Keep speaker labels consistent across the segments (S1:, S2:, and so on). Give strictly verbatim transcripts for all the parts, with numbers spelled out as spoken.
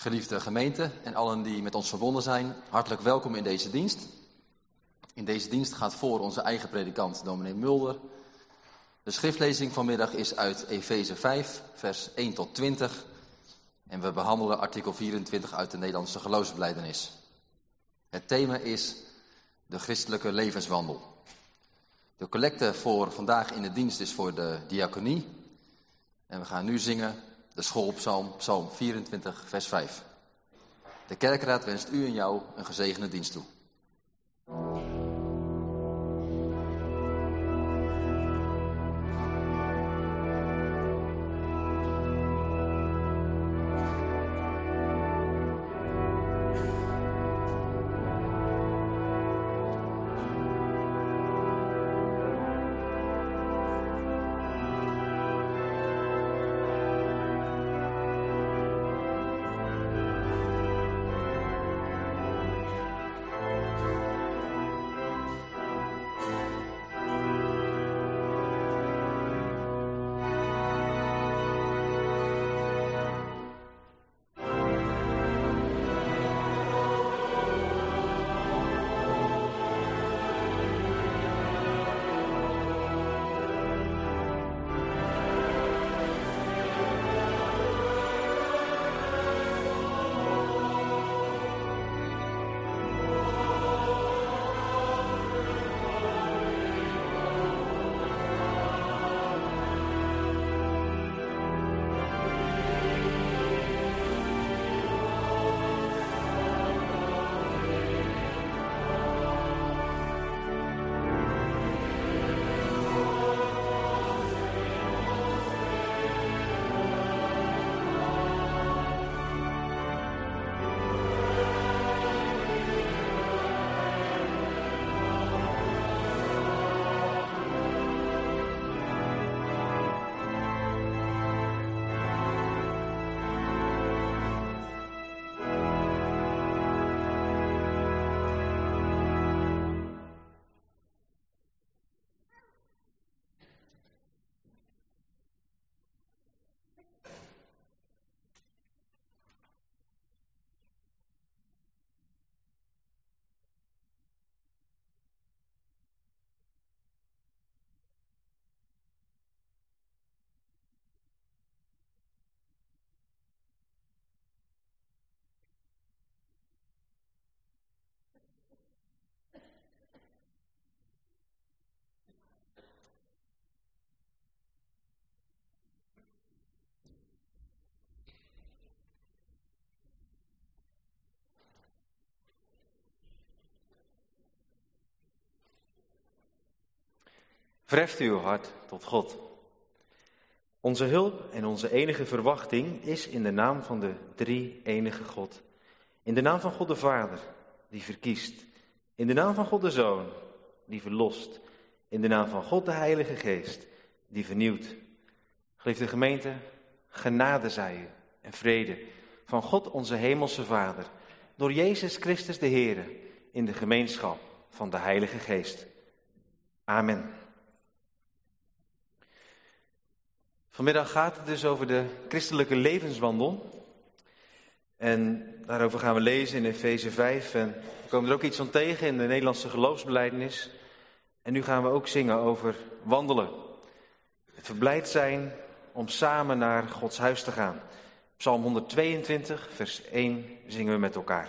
S1: Geliefde gemeente en allen die met ons verbonden zijn, hartelijk welkom in deze dienst. In deze dienst gaat voor onze eigen predikant, dominee Mulder. De schriftlezing vanmiddag is uit Efeze vijf, vers één tot twintig. En we behandelen artikel vierentwintig uit de Nederlandse geloofsbelijdenis. Het thema is de christelijke levenswandel. De collecte voor vandaag in de dienst is voor de diaconie. En we gaan nu zingen de schoolpsalm, psalm vierentwintig, vers vijf. De kerkraad wenst u en jou een gezegende dienst toe.
S2: Verheft uw hart tot God. Onze hulp en onze enige verwachting is in de naam van de drie enige God. In de naam van God de Vader, die verkiest. In de naam van God de Zoon, die verlost. In de naam van God de Heilige Geest, die vernieuwt. Geliefde gemeente, genade zij u en vrede van God onze hemelse Vader, door Jezus Christus de Heere, in de gemeenschap van de Heilige Geest. Amen. Vanmiddag gaat het dus over de christelijke levenswandel. En daarover gaan we lezen in Efeze vijf. En we komen er ook iets van tegen in de Nederlandse geloofsbelijdenis. En nu gaan we ook zingen over wandelen. Het verblijd zijn om samen naar Gods huis te gaan. Psalm honderdtweeëntwintig, vers één zingen we met elkaar.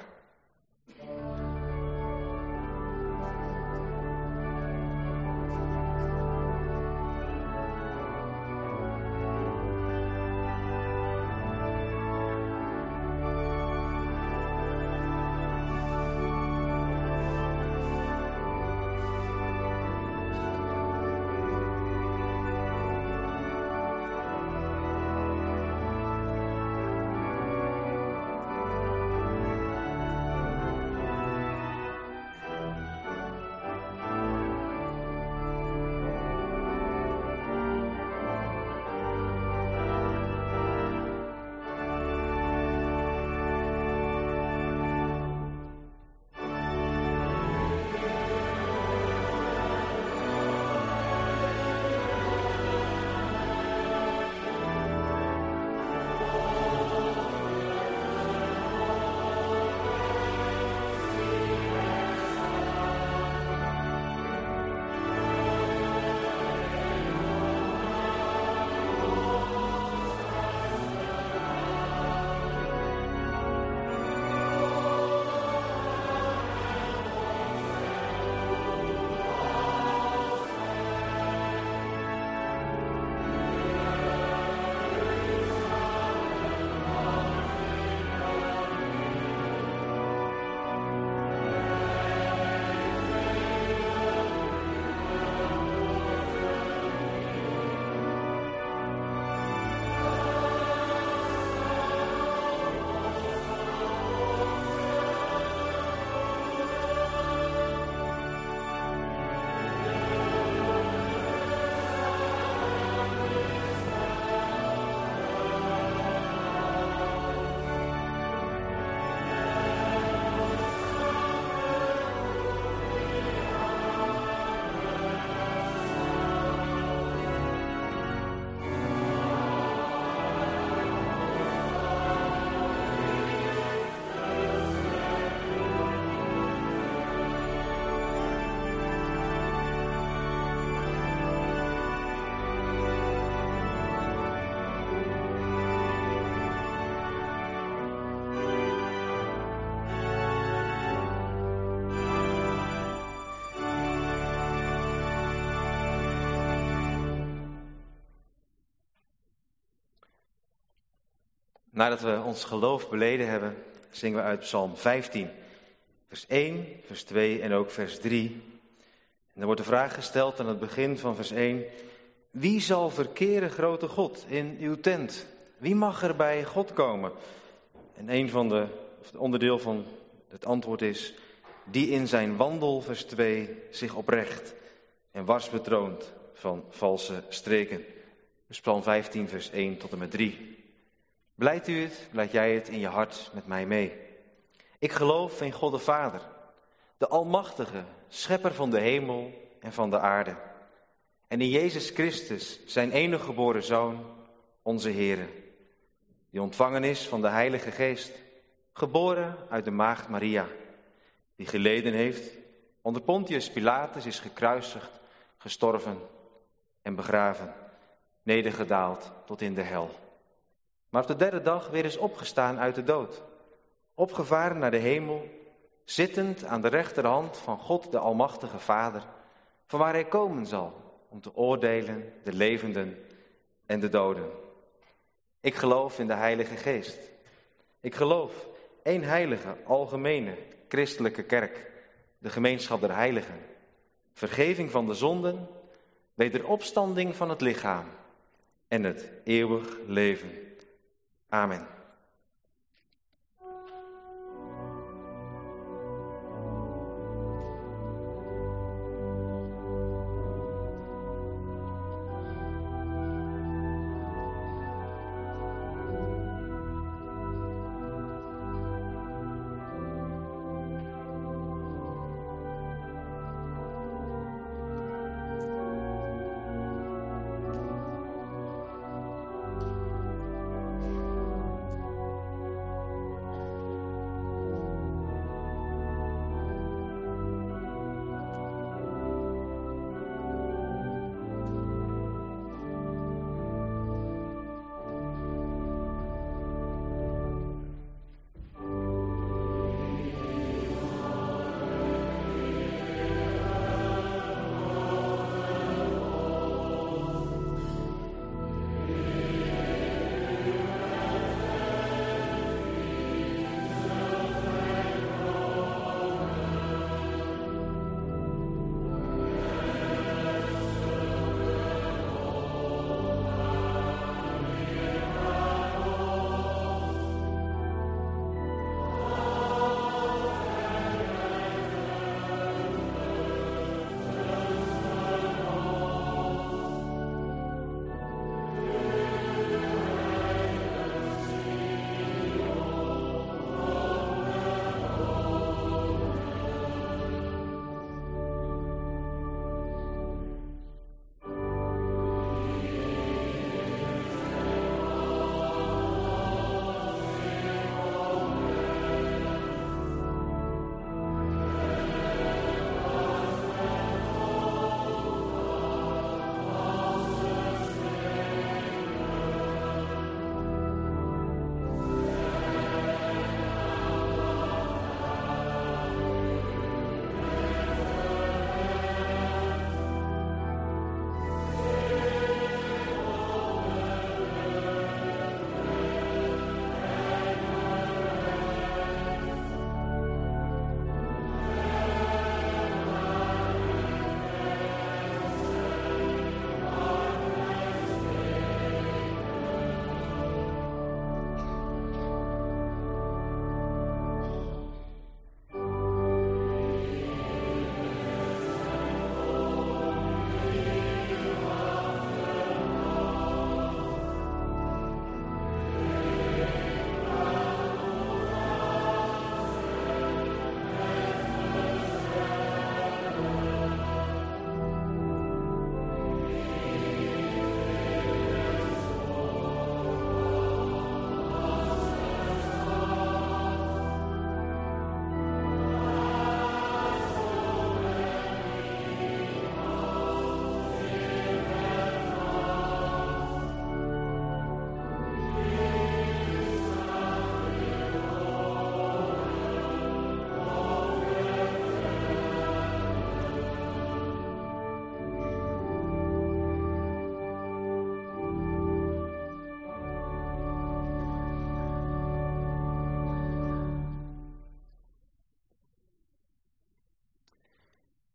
S2: Nadat we ons geloof beleden hebben, zingen we uit Psalm vijftien, vers één, vers twee en ook vers drie. En er wordt de vraag gesteld aan het begin van vers één. Wie zal verkeren, grote God, in uw tent? Wie mag er bij God komen? En een van de, of het onderdeel van het antwoord is, die in zijn wandel, vers twee, zich oprecht en wars betroont van valse streken. Dus Psalm vijftien, vers één tot en met drie. Blijdt u het, blijdt jij het in je hart met mij mee. Ik geloof in God de Vader, de Almachtige, schepper van de hemel en van de aarde. En in Jezus Christus, zijn enige geboren Zoon, onze Heere, die ontvangen is van de Heilige Geest, geboren uit de maagd Maria, die geleden heeft, onder Pontius Pilatus is gekruisigd, gestorven en begraven, nedergedaald tot in de hel. Maar op de derde dag weer is opgestaan uit de dood, opgevaren naar de hemel, zittend aan de rechterhand van God de Almachtige Vader, van waar hij komen zal om te oordelen de levenden en de doden. Ik geloof in de Heilige Geest. Ik geloof één heilige, algemene, christelijke kerk, de gemeenschap der heiligen, vergeving van de zonden, wederopstanding van het lichaam en het eeuwig leven. Amen.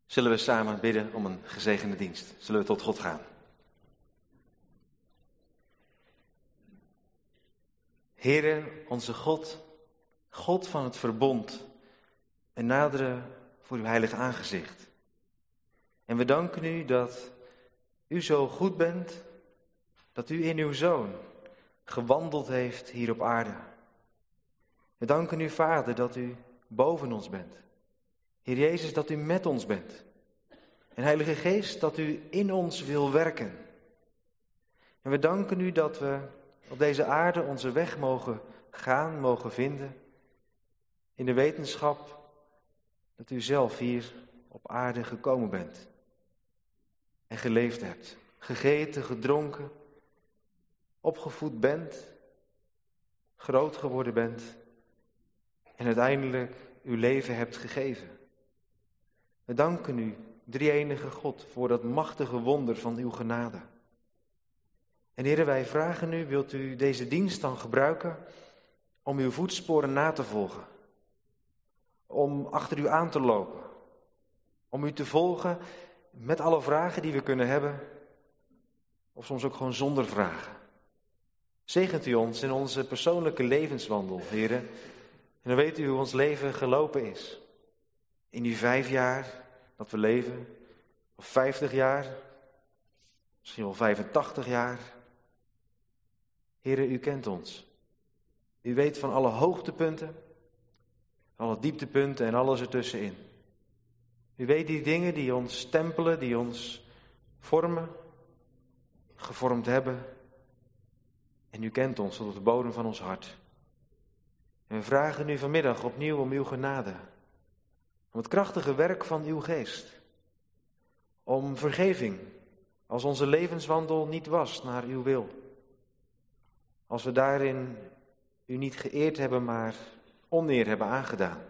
S2: Zullen we samen bidden om een gezegende dienst? Zullen we tot God gaan? Heere, onze God, God van het verbond, en naderen voor uw heilig aangezicht. En we danken u dat u zo goed bent, dat u in uw Zoon gewandeld heeft hier op aarde. We danken u, Vader, dat u boven ons bent. Heer Jezus, dat u met ons bent. En Heilige Geest, dat u in ons wil werken. En we danken u dat we op deze aarde onze weg mogen gaan, mogen vinden. In de wetenschap dat u zelf hier op aarde gekomen bent. En geleefd hebt. Gegeten, gedronken. Opgevoed bent. Groot geworden bent. En uiteindelijk uw leven hebt gegeven. We danken u, drie-enige God, voor dat machtige wonder van uw genade. En Heere, wij vragen u, wilt u deze dienst dan gebruiken om uw voetsporen na te volgen? Om achter u aan te lopen? Om u te volgen met alle vragen die we kunnen hebben? Of soms ook gewoon zonder vragen? Zegent u ons in onze persoonlijke levenswandel, Heere. En dan weet u hoe ons leven gelopen is. In die vijf jaar dat we leven, of vijftig jaar, misschien wel vijfentachtig jaar. Heere, u kent ons. U weet van alle hoogtepunten, alle dieptepunten en alles ertussenin. U weet die dingen die ons stempelen, die ons vormen, gevormd hebben. En u kent ons tot op de bodem van ons hart. En we vragen u vanmiddag opnieuw om uw genade. Om het krachtige werk van uw geest. Om vergeving, als onze levenswandel niet was naar uw wil. Als we daarin u niet geëerd hebben, maar oneer hebben aangedaan.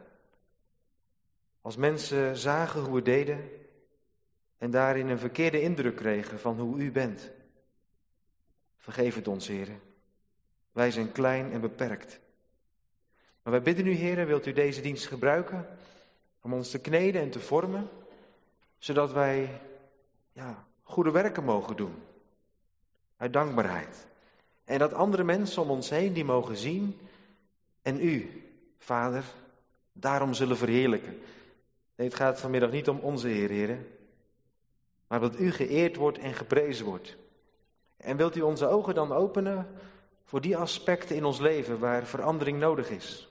S2: Als mensen zagen hoe we deden en daarin een verkeerde indruk kregen van hoe u bent. Vergeef het ons, Heere. Wij zijn klein en beperkt. Maar wij bidden u, Heere, wilt u deze dienst gebruiken om ons te kneden en te vormen, zodat wij ja, goede werken mogen doen. Uit dankbaarheid. En dat andere mensen om ons heen die mogen zien en u, Vader, daarom zullen verheerlijken. Nee, het gaat vanmiddag niet om onze Heer, Heere, maar dat u geëerd wordt en geprezen wordt. En wilt u onze ogen dan openen voor die aspecten in ons leven waar verandering nodig is?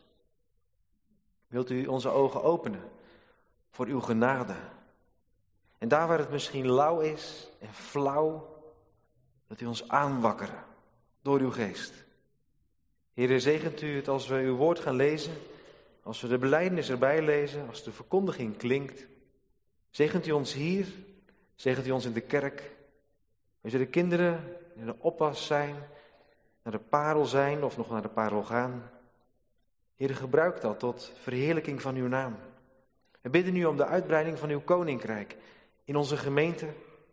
S2: Wilt u onze ogen openen voor uw genade? En daar waar het misschien lauw is en flauw, dat u ons aanwakkeren door uw geest. Heere, zegent u het als we uw woord gaan lezen, als we de belijdenis erbij lezen, als de verkondiging klinkt. Zegent u ons hier, zegent u ons in de kerk. Als de kinderen in de oppas zijn, naar de parel zijn of nog naar de parel gaan. Heere, gebruik dat tot verheerlijking van uw naam. We bidden u om de uitbreiding van uw koninkrijk in onze gemeente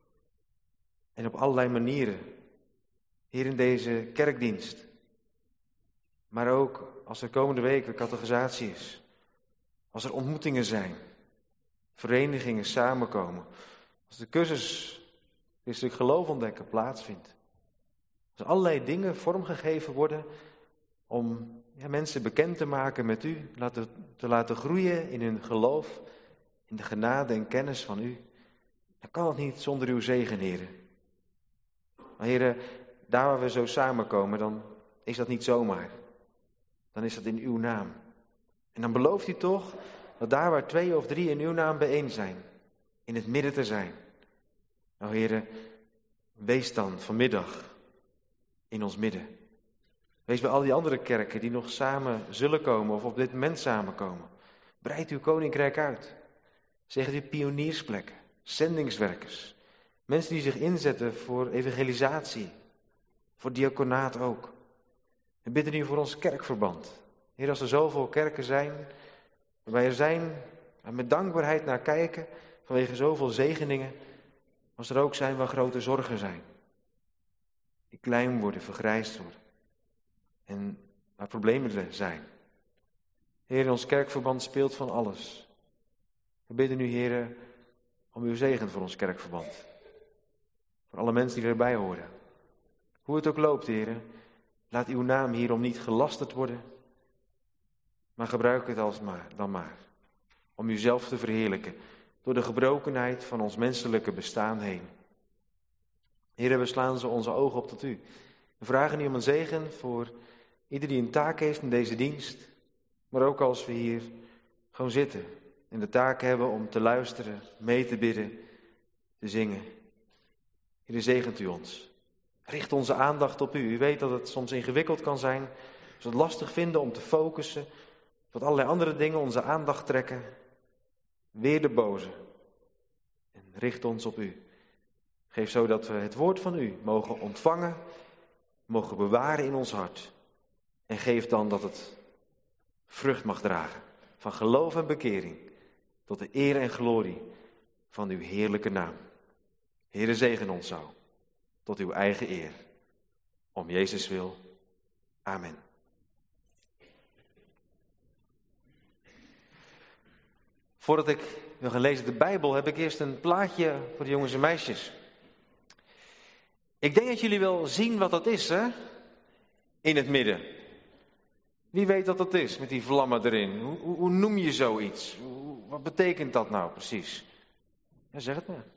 S2: en op allerlei manieren. Hier in deze kerkdienst. Maar ook als er komende week weer catechisatie is. Als er ontmoetingen zijn. Verenigingen samenkomen. Als de cursus christelijk geloof ontdekken plaatsvindt. Als allerlei dingen vormgegeven worden om ja, mensen bekend te maken met u. Laten, te laten groeien in hun geloof. In de genade en kennis van u. Dan kan het niet zonder uw zegen, Heere. Maar Heere, daar waar we zo samenkomen, dan is dat niet zomaar. Dan is dat in uw naam. En dan belooft u toch dat daar waar twee of drie in uw naam bijeen zijn, in het midden te zijn. Nou Heere, wees dan vanmiddag in ons midden. Wees bij al die andere kerken die nog samen zullen komen of op dit moment samenkomen. Breid uw koninkrijk uit. Zeg u pioniersplekken, zendingswerkers. Mensen die zich inzetten voor evangelisatie. Voor diaconaat ook. We bidden u voor ons kerkverband. Heer, als er zoveel kerken zijn, waarbij er zijn, en met dankbaarheid naar kijken, vanwege zoveel zegeningen, als er ook zijn waar grote zorgen zijn. Die klein worden, vergrijsd worden. En waar problemen er zijn. Heer, in ons kerkverband speelt van alles. We bidden u, Heer, om uw zegen voor ons kerkverband. Voor alle mensen die erbij horen. Hoe het ook loopt, heren, laat uw naam hierom niet gelasterd worden, maar gebruik het als maar, dan maar, om uzelf te verheerlijken, door de gebrokenheid van ons menselijke bestaan heen. Heren, we slaan zo onze ogen op tot u. We vragen u om een zegen voor ieder die een taak heeft in deze dienst, maar ook als we hier gewoon zitten en de taak hebben om te luisteren, mee te bidden, te zingen. Heer, zegent u ons. Richt onze aandacht op u. U weet dat het soms ingewikkeld kan zijn, dat we het lastig vinden om te focussen, dat allerlei andere dingen onze aandacht trekken. Weer de boze. En richt ons op u. Geef zo dat we het woord van u mogen ontvangen, mogen bewaren in ons hart. En geef dan dat het vrucht mag dragen van geloof en bekering tot de eer en glorie van uw heerlijke naam. Heere, zegen ons zo, tot uw eigen eer. Om Jezus wil. Amen. Voordat ik wil gaan lezen de Bijbel, heb ik eerst een plaatje voor de jongens en meisjes. Ik denk dat jullie wel zien wat dat is, hè? In het midden. Wie weet wat dat is, met die vlammen erin? Hoe, hoe, hoe noem je zoiets? Hoe, wat betekent dat nou precies? Ja, zeg het maar.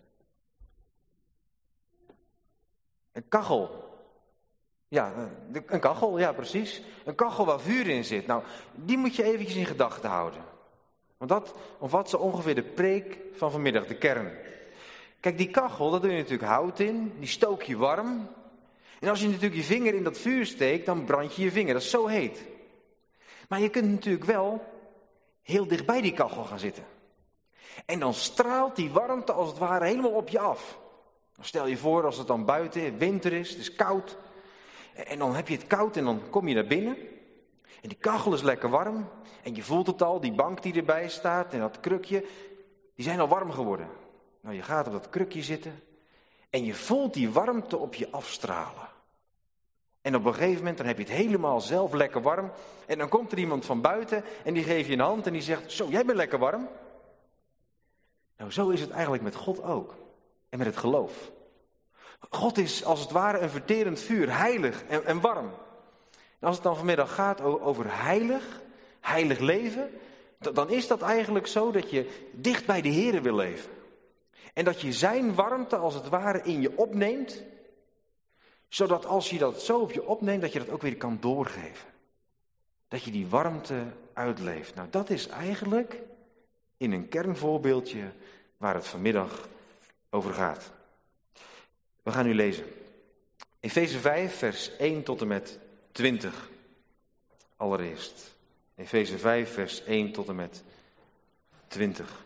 S2: Een kachel. Ja, een kachel, ja precies. Een kachel waar vuur in zit. Nou, die moet je eventjes in gedachten houden. Want dat omvat zo ongeveer de preek van vanmiddag, de kern. Kijk, die kachel, daar doe je natuurlijk hout in. Die stook je warm. En als je natuurlijk je vinger in dat vuur steekt, dan brand je je vinger. Dat is zo heet. Maar je kunt natuurlijk wel heel dicht bij die kachel gaan zitten. En dan straalt die warmte als het ware helemaal op je af. Dan stel je voor als het dan buiten winter is, het is koud. En dan heb je het koud en dan kom je naar binnen. En die kachel is lekker warm. En je voelt het al, die bank die erbij staat en dat krukje, die zijn al warm geworden. Nou, je gaat op dat krukje zitten en je voelt die warmte op je afstralen. En op een gegeven moment dan heb je het helemaal zelf lekker warm. En dan komt er iemand van buiten en die geeft je een hand en die zegt, zo, jij bent lekker warm. Nou, zo is het eigenlijk met God ook. En met het geloof. God is als het ware een verterend vuur, heilig en, en warm. En als het dan vanmiddag gaat over heilig, heilig leven, dan is dat eigenlijk zo dat je dicht bij de Here wil leven. En dat je zijn warmte als het ware in je opneemt, zodat als je dat zo op je opneemt, dat je dat ook weer kan doorgeven. Dat je die warmte uitleeft. Nou, dat is eigenlijk in een kernvoorbeeldje waar het vanmiddag over gaat. We gaan nu lezen. Efeze vijf, vers één tot en met twintig. Allereerst. Efeze vijf, vers één tot en met twintig.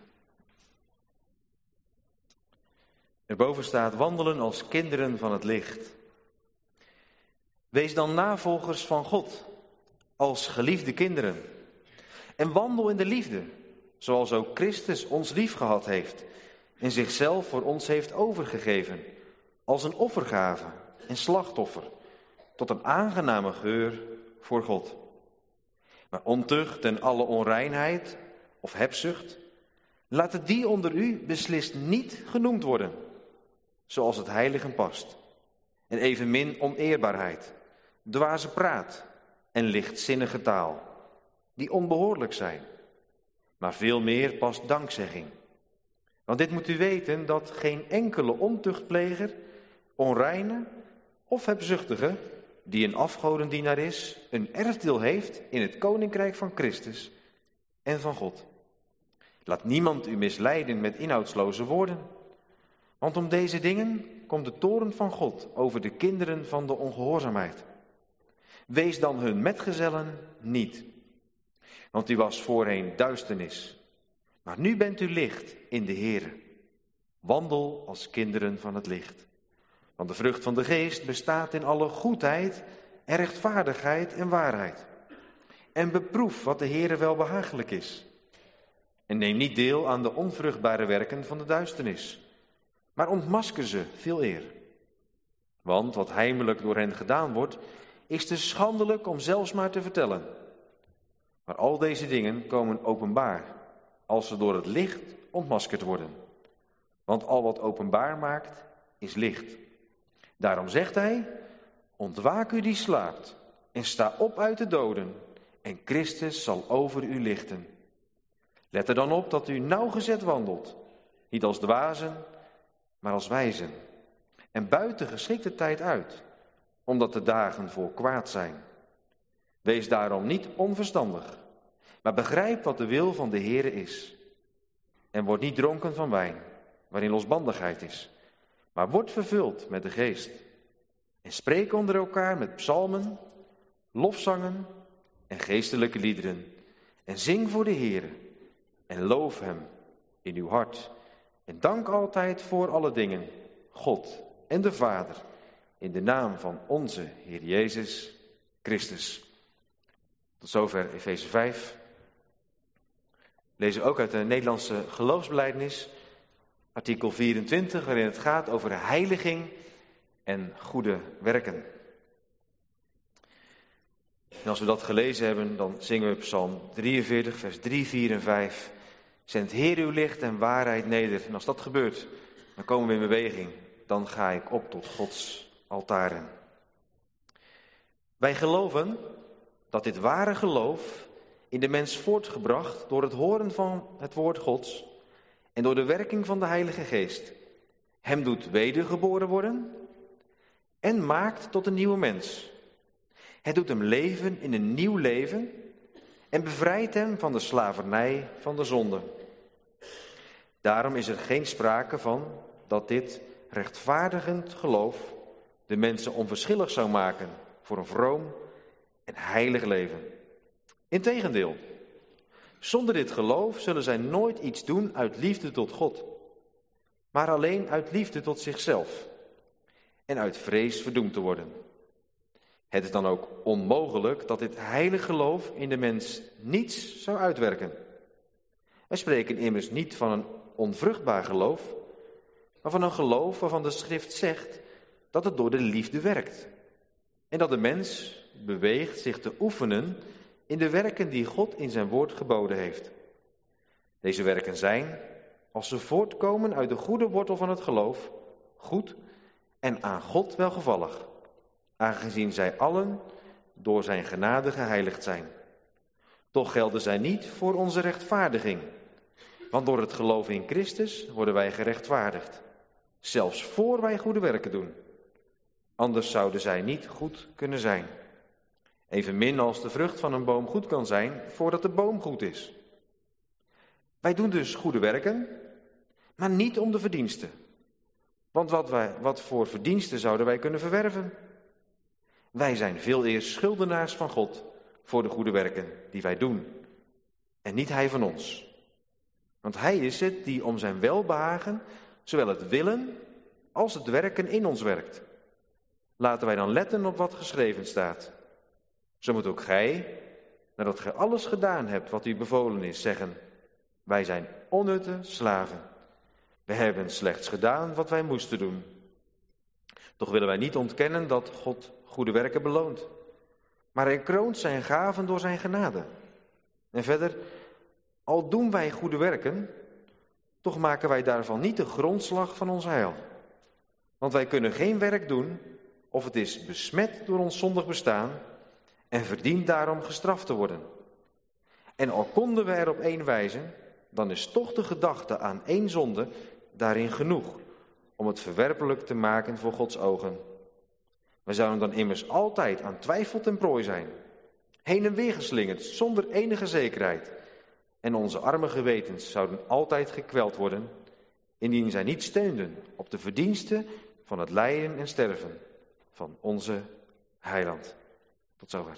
S2: Erboven staat, wandelen als kinderen van het licht. Wees dan navolgers van God, als geliefde kinderen. En wandel in de liefde, zoals ook Christus ons liefgehad heeft en zichzelf voor ons heeft overgegeven, als een offergave en slachtoffer, tot een aangename geur voor God. Maar ontucht en alle onreinheid of hebzucht, laat die onder u beslist niet genoemd worden, zoals het heiligen past. En evenmin oneerbaarheid, dwaze praat en lichtzinnige taal, die onbehoorlijk zijn. Maar veel meer past dankzegging. Want dit moet u weten, dat geen enkele ontuchtpleger, onreine of hebzuchtige, die een afgodendienaar is, een erfdeel heeft in het koninkrijk van Christus en van God. Laat niemand u misleiden met inhoudsloze woorden. Want om deze dingen komt de toorn van God over de kinderen van de ongehoorzaamheid. Wees dan hun metgezellen niet. Want u was voorheen duisternis. Maar nu bent u licht in de Here. Wandel als kinderen van het licht. Want de vrucht van de geest bestaat in alle goedheid en rechtvaardigheid en waarheid. En beproef wat de Here welbehagelijk is. En neem niet deel aan de onvruchtbare werken van de duisternis. Maar ontmasker ze veel eer. Want wat heimelijk door hen gedaan wordt, is te schandelijk om zelfs maar te vertellen. Maar al deze dingen komen openbaar, als ze door het licht ontmaskerd worden. Want al wat openbaar maakt, is licht. Daarom zegt hij, ontwaak u die slaapt en sta op uit de doden en Christus zal over u lichten. Let er dan op dat u nauwgezet wandelt, niet als dwazen, maar als wijzen. En buit de geschikte tijd uit, omdat de dagen vol kwaad zijn. Wees daarom niet onverstandig, maar begrijp wat de wil van de Heere is. En word niet dronken van wijn, waarin losbandigheid is, maar word vervuld met de geest. En spreek onder elkaar met psalmen, lofzangen en geestelijke liederen. En zing voor de Heere en loof hem in uw hart. En dank altijd voor alle dingen, God en de Vader, in de naam van onze Heer Jezus Christus. Tot zover Efeze vijf. Lezen we ook uit de Nederlandse geloofsbelijdenis, artikel vierentwintig, waarin het gaat over heiliging en goede werken. En als we dat gelezen hebben, dan zingen we Psalm drieënveertig, vers drie, vier en vijf. Zend Heer uw licht en waarheid neder. En als dat gebeurt, dan komen we in beweging. Dan ga ik op tot Gods altaren. Wij geloven dat dit ware geloof in de mens voortgebracht door het horen van het woord Gods en door de werking van de Heilige Geest hem doet wedergeboren worden en maakt tot een nieuwe mens. Het doet hem leven in een nieuw leven en bevrijdt hem van de slavernij van de zonde. Daarom is er geen sprake van dat dit rechtvaardigend geloof de mensen onverschillig zou maken voor een vroom en heilig leven. Integendeel, zonder dit geloof zullen zij nooit iets doen uit liefde tot God, maar alleen uit liefde tot zichzelf en uit vrees verdoemd te worden. Het is dan ook onmogelijk dat dit heilig geloof in de mens niets zou uitwerken. Wij spreken immers niet van een onvruchtbaar geloof, maar van een geloof waarvan de schrift zegt dat het door de liefde werkt. En dat de mens beweegt zich te oefenen in de werken die God in zijn woord geboden heeft. Deze werken zijn, als ze voortkomen uit de goede wortel van het geloof, goed en aan God welgevallig, aangezien zij allen door zijn genade geheiligd zijn. Toch gelden zij niet voor onze rechtvaardiging, want door het geloof in Christus worden wij gerechtvaardigd, zelfs voor wij goede werken doen. Anders zouden zij niet goed kunnen zijn. Evenmin als de vrucht van een boom goed kan zijn, voordat de boom goed is. Wij doen dus goede werken, maar niet om de verdiensten. Want wat, wij, wat voor verdiensten zouden wij kunnen verwerven? Wij zijn veeleer schuldenaars van God voor de goede werken die wij doen. En niet hij van ons. Want hij is het die om zijn welbehagen zowel het willen als het werken in ons werkt. Laten wij dan letten op wat geschreven staat. Zo moet ook gij, nadat gij alles gedaan hebt wat u bevolen is, zeggen: wij zijn onnutte slaven. We hebben slechts gedaan wat wij moesten doen. Toch willen wij niet ontkennen dat God goede werken beloont. Maar hij kroont zijn gaven door zijn genade. En verder, al doen wij goede werken, toch maken wij daarvan niet de grondslag van ons heil. Want wij kunnen geen werk doen, of het is besmet door ons zondig bestaan en verdient daarom gestraft te worden. En al konden we erop één wijzen, dan is toch de gedachte aan één zonde daarin genoeg om het verwerpelijk te maken voor Gods ogen. We zouden dan immers altijd aan twijfel ten prooi zijn, heen en weer geslingerd zonder enige zekerheid. En onze arme gewetens zouden altijd gekweld worden, indien zij niet steunden op de verdiensten van het lijden en sterven van onze Heiland. Tot zover.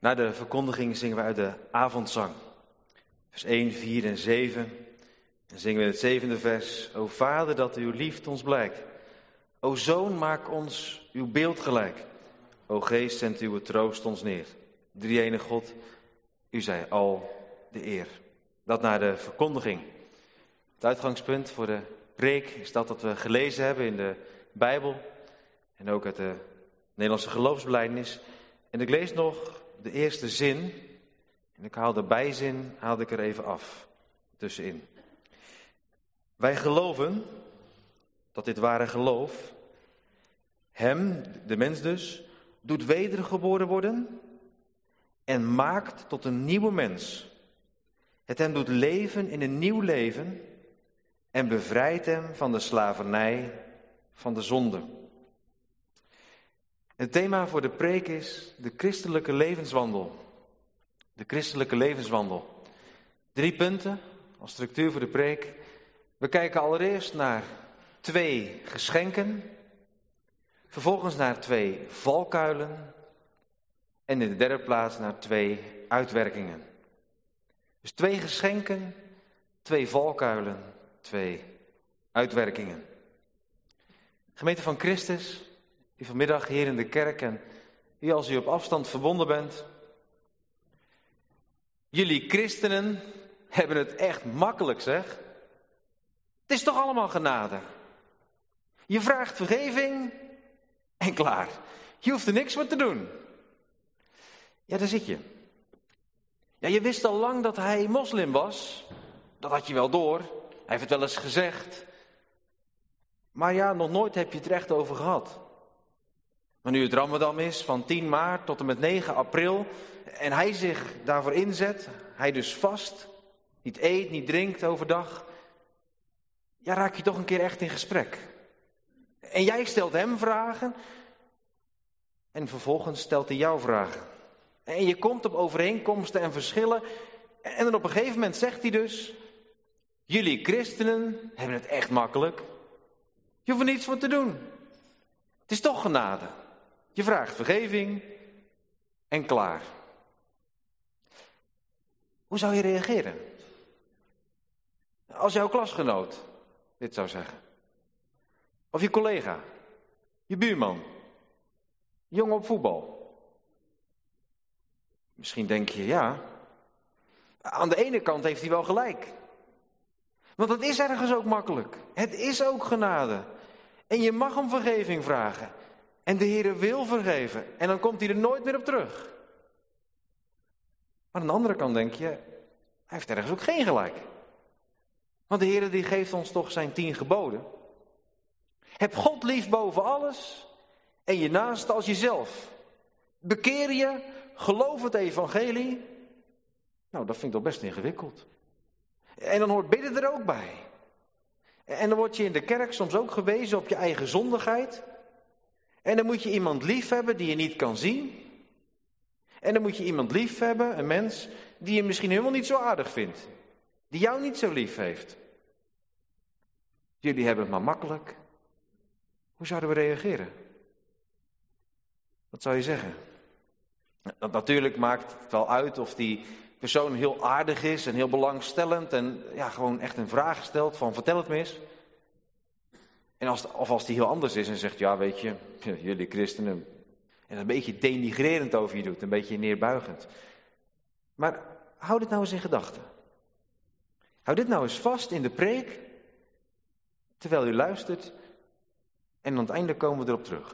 S2: Na de verkondiging zingen we uit de avondzang. Vers één, vier en zeven. En zingen we in het zevende vers. O Vader, dat uw liefde ons blijkt. O Zoon, maak ons uw beeld gelijk. O Geest, zend uw troost ons neer. Drie-ene God, u zij al de eer. Dat naar de verkondiging. Het uitgangspunt voor de preek is dat wat we gelezen hebben in de Bijbel. En ook uit de Nederlandse geloofsbelijdenis. En ik lees nog de eerste zin. En ik haal de bijzin, haalde ik er even af. Tussenin. Wij geloven dat dit ware geloof hem, de mens dus, doet wedergeboren worden en maakt tot een nieuwe mens. Het hem doet leven in een nieuw leven en bevrijdt hem van de slavernij van de zonde. Het thema voor de preek is de christelijke levenswandel. De christelijke levenswandel. Drie punten als structuur voor de preek. We kijken allereerst naar twee geschenken. Vervolgens naar twee valkuilen. En in de derde plaats naar twee uitwerkingen. Dus twee geschenken, twee valkuilen, twee uitwerkingen. Gemeente van Christus, die vanmiddag hier in de kerk en wie als u op afstand verbonden bent. Jullie christenen hebben het echt makkelijk, zeg. Het is toch allemaal genade. Je vraagt vergeving en klaar. Je hoeft er niks voor te doen. Ja, daar zit je. Ja, je wist al lang dat hij moslim was. Dat had je wel door. Hij heeft het wel eens gezegd. Maar ja, nog nooit heb je het er echt over gehad. Maar nu het Ramadan is, van tien maart tot en met negen april, en hij zich daarvoor inzet, hij dus vast, niet eet, niet drinkt overdag, ja, raak je toch een keer echt in gesprek. En jij stelt hem vragen, en vervolgens stelt hij jou vragen. En je komt op overeenkomsten en verschillen, en dan op een gegeven moment zegt hij dus, jullie christenen hebben het echt makkelijk. Je hoeft er niets voor te doen. Het is toch genade. Je vraagt vergeving en klaar. Hoe zou je reageren? Als jouw klasgenoot dit zou zeggen. Of je collega, je buurman, jongen op voetbal. Misschien denk je, ja, aan de ene kant heeft hij wel gelijk. Want het is ergens ook makkelijk. Het is ook genade. En je mag om vergeving vragen. En de Heere wil vergeven. En dan komt hij er nooit meer op terug. Maar aan de andere kant denk je, hij heeft ergens ook geen gelijk. Want de Heere die geeft ons toch zijn tien geboden. Heb God lief boven alles en je naaste als jezelf. Bekeer je, geloof het evangelie. Nou, dat vind ik toch best ingewikkeld. En dan hoort bidden er ook bij. En dan word je in de kerk soms ook gewezen op je eigen zondigheid. En dan moet je iemand lief hebben die je niet kan zien. En dan moet je iemand lief hebben, een mens, die je misschien helemaal niet zo aardig vindt. Die jou niet zo lief heeft. Jullie hebben het maar makkelijk. Hoe zouden we reageren? Wat zou je zeggen? Natuurlijk maakt het wel uit of die persoon heel aardig is en heel belangstellend en ja, gewoon echt een vraag stelt van vertel het me eens. En als, of als die heel anders is en zegt, ja weet je, jullie christenen, en een beetje denigrerend over je doet, een beetje neerbuigend. Maar hou dit nou eens in gedachten. Hou dit nou eens vast in de preek, terwijl u luistert, en aan het einde komen we erop terug.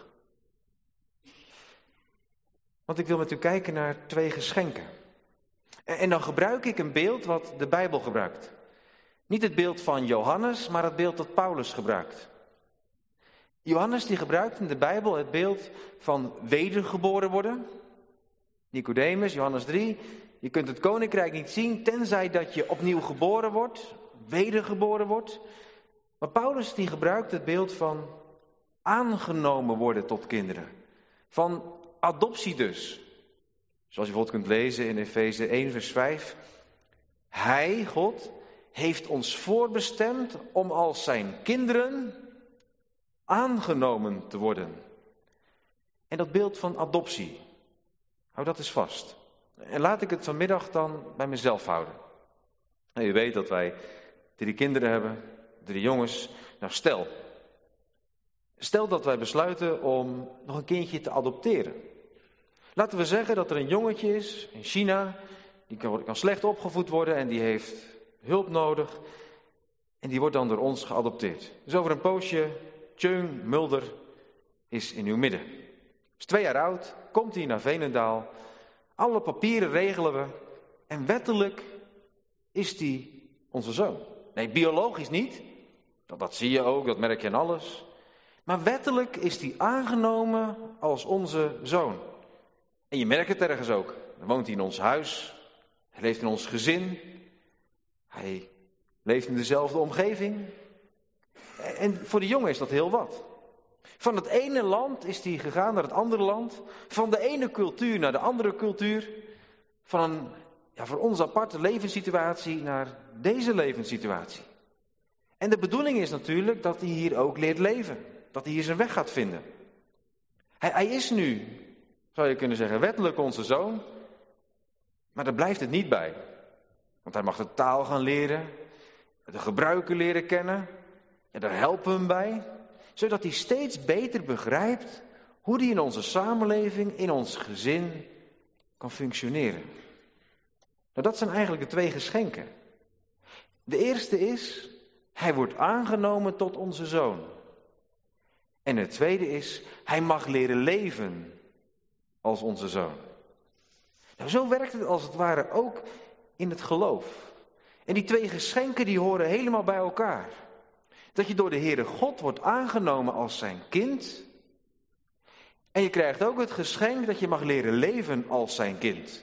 S2: Want ik wil met u kijken naar twee geschenken. En dan gebruik ik een beeld wat de Bijbel gebruikt. Niet het beeld van Johannes, maar het beeld dat Paulus gebruikt. Johannes die gebruikt in de Bijbel het beeld van wedergeboren worden. Nicodemus, Johannes drie. Je kunt het koninkrijk niet zien tenzij dat je opnieuw geboren wordt, wedergeboren wordt. Maar Paulus die gebruikt het beeld van aangenomen worden tot kinderen. Van adoptie dus. Zoals je bijvoorbeeld kunt lezen in Efeze één vers vijf. Hij, God, heeft ons voorbestemd om als zijn kinderen aangenomen te worden. En dat beeld van adoptie, hou dat eens vast. En laat ik het vanmiddag dan bij mezelf houden. Nou, u weet dat wij drie kinderen hebben, drie jongens. Nou, stel, stel dat wij besluiten om nog een kindje te adopteren. Laten we zeggen dat er een jongetje is in China, die kan, kan slecht opgevoed worden en die heeft hulp nodig. En die wordt dan door ons geadopteerd. Dus over een poosje, Tjeung Mulder is in uw midden. Is twee jaar oud, komt hij naar Veenendaal. Alle papieren regelen we. En wettelijk is die onze zoon. Nee, biologisch niet. Dat, dat zie je ook, dat merk je aan alles. Maar wettelijk is die aangenomen als onze zoon. En je merkt het ergens ook. Dan woont hij in ons huis. Hij leeft in ons gezin. Hij leeft in dezelfde omgeving. En voor de jongen is dat heel wat. Van het ene land is hij gegaan naar het andere land. Van de ene cultuur naar de andere cultuur. Van een ja, voor ons aparte levenssituatie naar deze levenssituatie. En de bedoeling is natuurlijk dat hij hier ook leert leven. Dat hij hier zijn weg gaat vinden. Hij, hij is nu, zou je kunnen zeggen, wettelijk onze zoon. Maar daar blijft het niet bij. Want hij mag de taal gaan leren. De gebruiken leren kennen. Ja, daar helpen we hem bij. Zodat hij steeds beter begrijpt hoe hij in onze samenleving, in ons gezin kan functioneren. Nou, dat zijn eigenlijk de twee geschenken. De eerste is, hij wordt aangenomen tot onze zoon. En het tweede is, hij mag leren leven als onze zoon. Nou, zo werkt het als het ware ook in het geloof. En die twee geschenken die horen helemaal bij elkaar. Dat je door de Heere God wordt aangenomen als zijn kind. En je krijgt ook het geschenk dat je mag leren leven als zijn kind.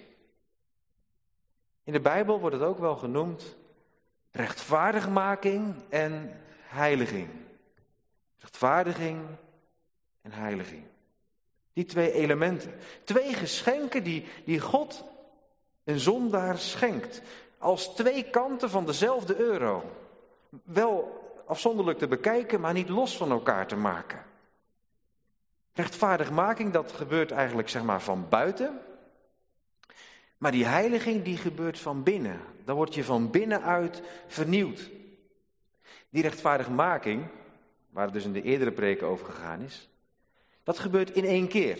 S2: In de Bijbel wordt het ook wel genoemd rechtvaardigmaking en heiliging. Rechtvaardiging en heiliging. Die twee elementen. Twee geschenken die, die God een zondaar schenkt. Als twee kanten van dezelfde euro. Wel afzonderlijk te bekijken, maar niet los van elkaar te maken. Rechtvaardigmaking, dat gebeurt eigenlijk zeg maar van buiten. Maar die heiliging, die gebeurt van binnen. Dan word je van binnenuit vernieuwd. Die rechtvaardigmaking, waar het dus in de eerdere preken over gegaan is, dat gebeurt in één keer.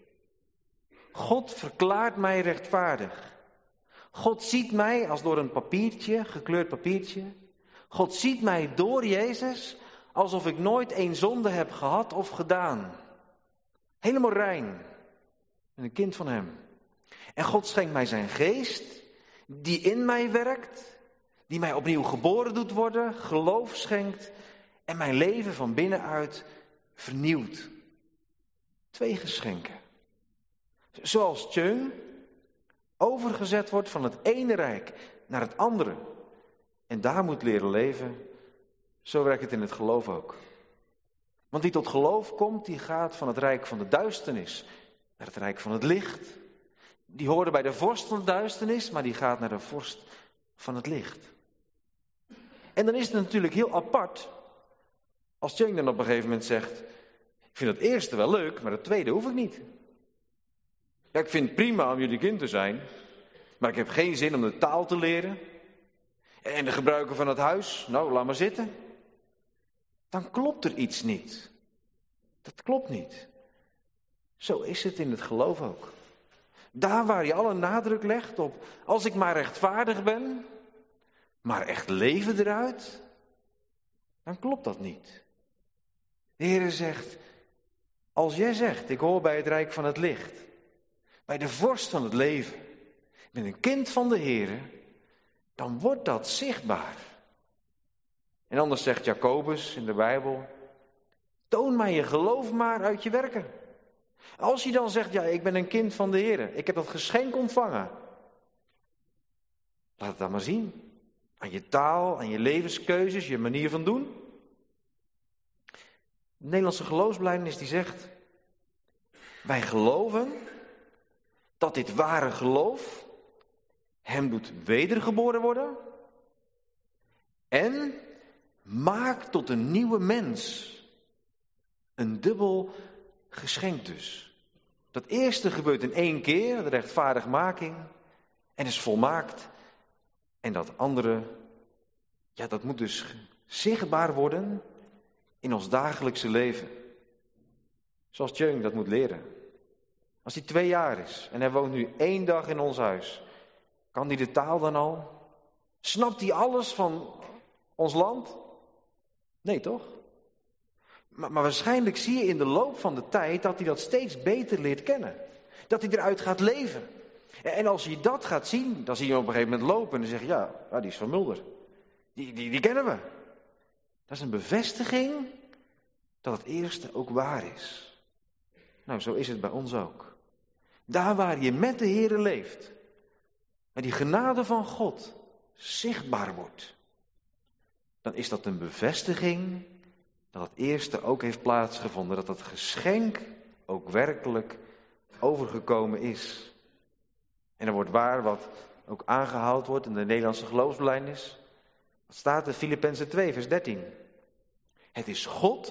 S2: God verklaart mij rechtvaardig. God ziet mij als door een papiertje, gekleurd papiertje. God ziet mij door Jezus alsof ik nooit een zonde heb gehad of gedaan. Helemaal rein. En een kind van hem. En God schenkt mij zijn geest, die in mij werkt, die mij opnieuw geboren doet worden, geloof schenkt en mijn leven van binnenuit vernieuwt. Twee geschenken. Zoals Tjeung overgezet wordt van het ene rijk naar het andere. En daar moet leren leven. Zo werkt het in het geloof ook. Want wie tot geloof komt, die gaat van het rijk van de duisternis naar het rijk van het licht. Die hoorde bij de vorst van de duisternis, maar die gaat naar de vorst van het licht. En dan is het natuurlijk heel apart als Tjeung dan op een gegeven moment zegt, ik vind het eerste wel leuk, maar het tweede hoef ik niet. Ja, ik vind het prima om jullie kind te zijn, maar ik heb geen zin om de taal te leren. En de gebruiken van het huis, nou, laat maar zitten. Dan klopt er iets niet. Dat klopt niet. Zo is het in het geloof ook. Daar waar je alle nadruk legt op, als ik maar rechtvaardig ben, maar echt leven eruit, dan klopt dat niet. De Heer zegt, als jij zegt, ik hoor bij het rijk van het licht, bij de vorst van het leven, ik ben een kind van de Heer, dan wordt dat zichtbaar. En anders zegt Jacobus in de Bijbel, toon mij je geloof maar uit je werken. Als je dan zegt, ja, ik ben een kind van de Heer, ik heb dat geschenk ontvangen. Laat het dan maar zien. Aan je taal, aan je levenskeuzes, je manier van doen. De Nederlandse geloofsbelijdenis die zegt, wij geloven dat dit ware geloof hem doet wedergeboren worden en maakt tot een nieuwe mens. Een dubbel geschenk dus. Dat eerste gebeurt in één keer, de rechtvaardigmaking. en is volmaakt. En dat andere, ja, dat moet dus zichtbaar worden in ons dagelijkse leven. Zoals Tjeung dat moet leren. Als hij twee jaar is en hij woont nu één dag in ons huis, kan hij de taal dan al? Snapt hij alles van ons land? Nee, toch? Maar, maar waarschijnlijk zie je in de loop van de tijd dat hij dat steeds beter leert kennen. Dat hij eruit gaat leven. En als je dat gaat zien, dan zie je hem op een gegeven moment lopen en dan zeg je, ja, ja die is van Mulder. Die, die, die kennen we. Dat is een bevestiging dat het eerste ook waar is. Nou, zo is het bij ons ook. Daar waar je met de Heere leeft, waar die genade van God zichtbaar wordt, dan is dat een bevestiging dat het eerste ook heeft plaatsgevonden, dat het geschenk ook werkelijk overgekomen is. En er wordt waar wat ook aangehaald wordt in de Nederlandse geloofsbelijdenis. Dat staat in Filippenzen twee, vers dertien. Het is God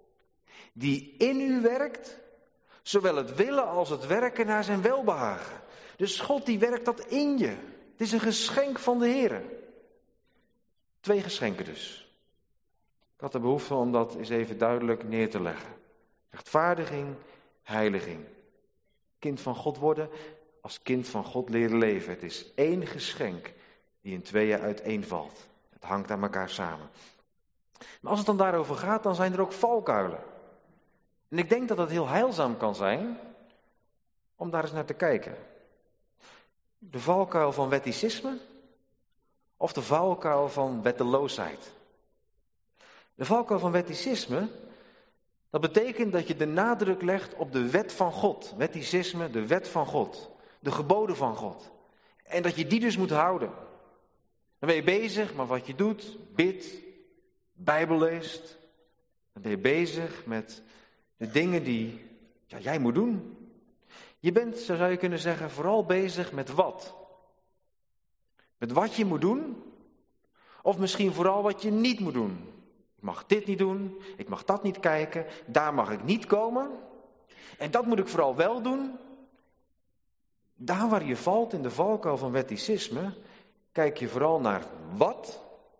S2: die in u werkt, zowel het willen als het werken naar zijn welbehagen. Dus God die werkt dat in je. Het is een geschenk van de Heer. Twee geschenken dus. Ik had de behoefte om dat eens even duidelijk neer te leggen. Rechtvaardiging, heiliging. Kind van God worden, als kind van God leren leven. Het is één geschenk die in tweeën uiteenvalt. Het hangt aan elkaar samen. Maar als het dan daarover gaat, dan zijn er ook valkuilen. En ik denk dat het heel heilzaam kan zijn om daar eens naar te kijken. De valkuil van wetticisme of de valkuil van wetteloosheid. De valkuil van wetticisme, dat betekent dat je de nadruk legt op de wet van God. Wetticisme, de wet van God. De geboden van God. En dat je die dus moet houden. Dan ben je bezig met wat je doet, bidt, Bijbel leest. Dan ben je bezig met de dingen die ja, jij moet doen. Je bent, zo zou je kunnen zeggen, vooral bezig met wat. Met wat je moet doen. Of misschien vooral wat je niet moet doen. Ik mag dit niet doen, ik mag dat niet kijken, daar mag ik niet komen. En dat moet ik vooral wel doen. Daar waar je valt in de valkuil van wetticisme, kijk je vooral naar wat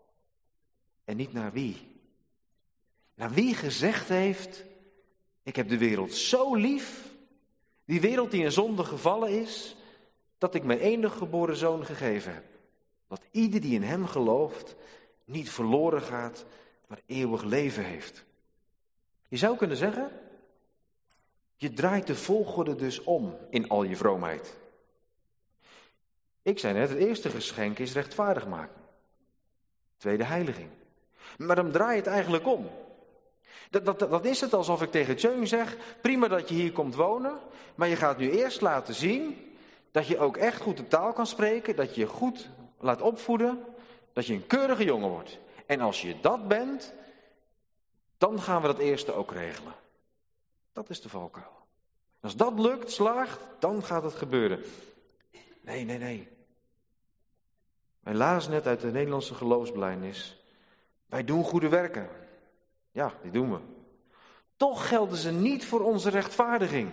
S2: en niet naar wie. Naar wie gezegd heeft, ik heb de wereld zo lief, die wereld die in zonde gevallen is, dat ik mijn enige geboren zoon gegeven heb. Dat ieder die in hem gelooft, niet verloren gaat, maar eeuwig leven heeft. Je zou kunnen zeggen, je draait de volgorde dus om in al je vroomheid. Ik zei net, het eerste geschenk is rechtvaardig maken. Tweede heiliging. Maar dan draai je het eigenlijk om. Dat, dat, dat is het alsof ik tegen Tjeung zeg, prima dat je hier komt wonen, maar je gaat nu eerst laten zien dat je ook echt goed de taal kan spreken, dat je je goed laat opvoeden, dat je een keurige jongen wordt. En als je dat bent, dan gaan we dat eerste ook regelen. Dat is de valkuil. Als dat lukt, slaagt, dan gaat het gebeuren. Nee, nee, nee. Wij lazen net uit de Nederlandse geloofsbelijdenis. Wij doen goede werken. Ja, die doen we. Toch gelden ze niet voor onze rechtvaardiging.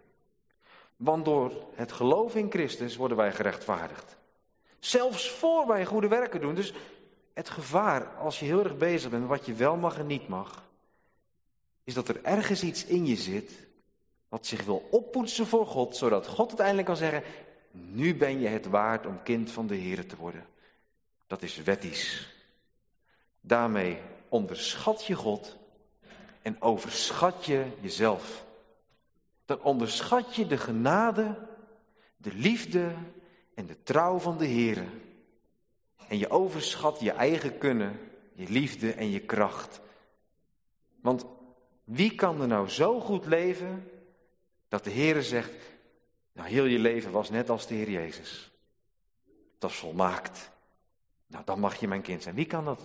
S2: Want door het geloof in Christus worden wij gerechtvaardigd. Zelfs voor wij goede werken doen. Dus het gevaar, als je heel erg bezig bent met wat je wel mag en niet mag, is dat er ergens iets in je zit wat zich wil oppoetsen voor God, zodat God uiteindelijk kan zeggen, nu ben je het waard om kind van de Heere te worden. Dat is wettisch. Daarmee onderschat je God en overschat je jezelf. Dan onderschat je de genade, de liefde en de trouw van de Heere. En je overschat je eigen kunnen, je liefde en je kracht. Want wie kan er nou zo goed leven dat de Heere zegt, nou heel je leven was net als de Heer Jezus. Dat is volmaakt. Nou dan mag je mijn kind zijn. Wie kan dat?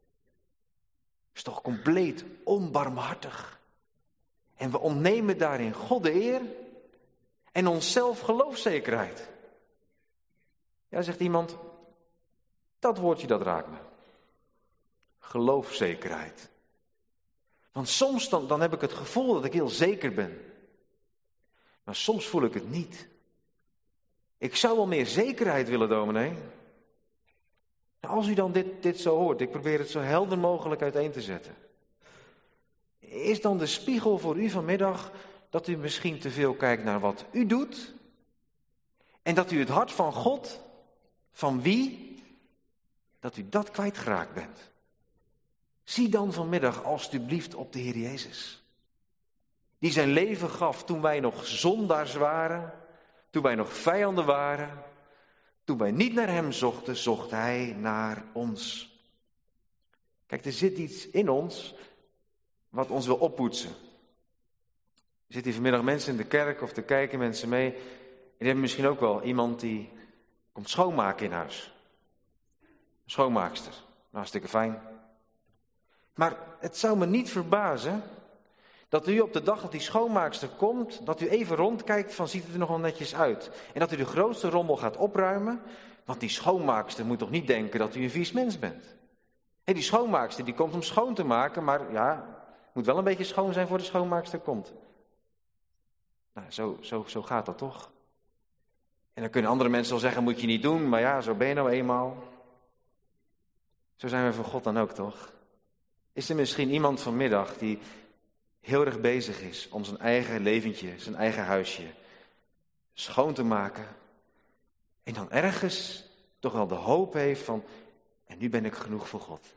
S2: Is toch compleet onbarmhartig. En we ontnemen daarin God de eer en onszelf geloofszekerheid. Ja, zegt iemand, dat woordje dat raakt me. Geloofszekerheid. Want soms dan, dan heb ik het gevoel dat ik heel zeker ben. Maar soms voel ik het niet. Ik zou wel meer zekerheid willen, dominee. Nou, als u dan dit, dit zo hoort, ik probeer het zo helder mogelijk uiteen te zetten. Is dan de spiegel voor u vanmiddag dat u misschien te veel kijkt naar wat u doet? En dat u het hart van God, van wie, dat u dat kwijtgeraakt bent? Zie dan vanmiddag alstublieft op de Heer Jezus. Die zijn leven gaf toen wij nog zondaars waren, toen wij nog vijanden waren. Toen wij niet naar hem zochten, zocht hij naar ons. Kijk, er zit iets in ons wat ons wil oppoetsen. Er zitten hier vanmiddag mensen in de kerk of er kijken mensen mee. En die hebben misschien ook wel iemand die komt schoonmaken in huis. Een schoonmaakster. Nou, hartstikke fijn. Maar het zou me niet verbazen dat u op de dag dat die schoonmaakster komt, dat u even rondkijkt van ziet het er nog wel netjes uit. En dat u de grootste rommel gaat opruimen, want die schoonmaakster moet toch niet denken dat u een vies mens bent. Hey, die schoonmaakster die komt om schoon te maken, maar ja, moet wel een beetje schoon zijn voor de schoonmaakster komt. Nou, zo, zo, zo gaat dat toch? En dan kunnen andere mensen wel zeggen, moet je niet doen, maar ja, zo ben je nou eenmaal. Zo zijn we voor God dan ook, toch? Is er misschien iemand vanmiddag die heel erg bezig is om zijn eigen leventje, zijn eigen huisje schoon te maken. En dan ergens toch wel de hoop heeft van, en nu ben ik genoeg voor God.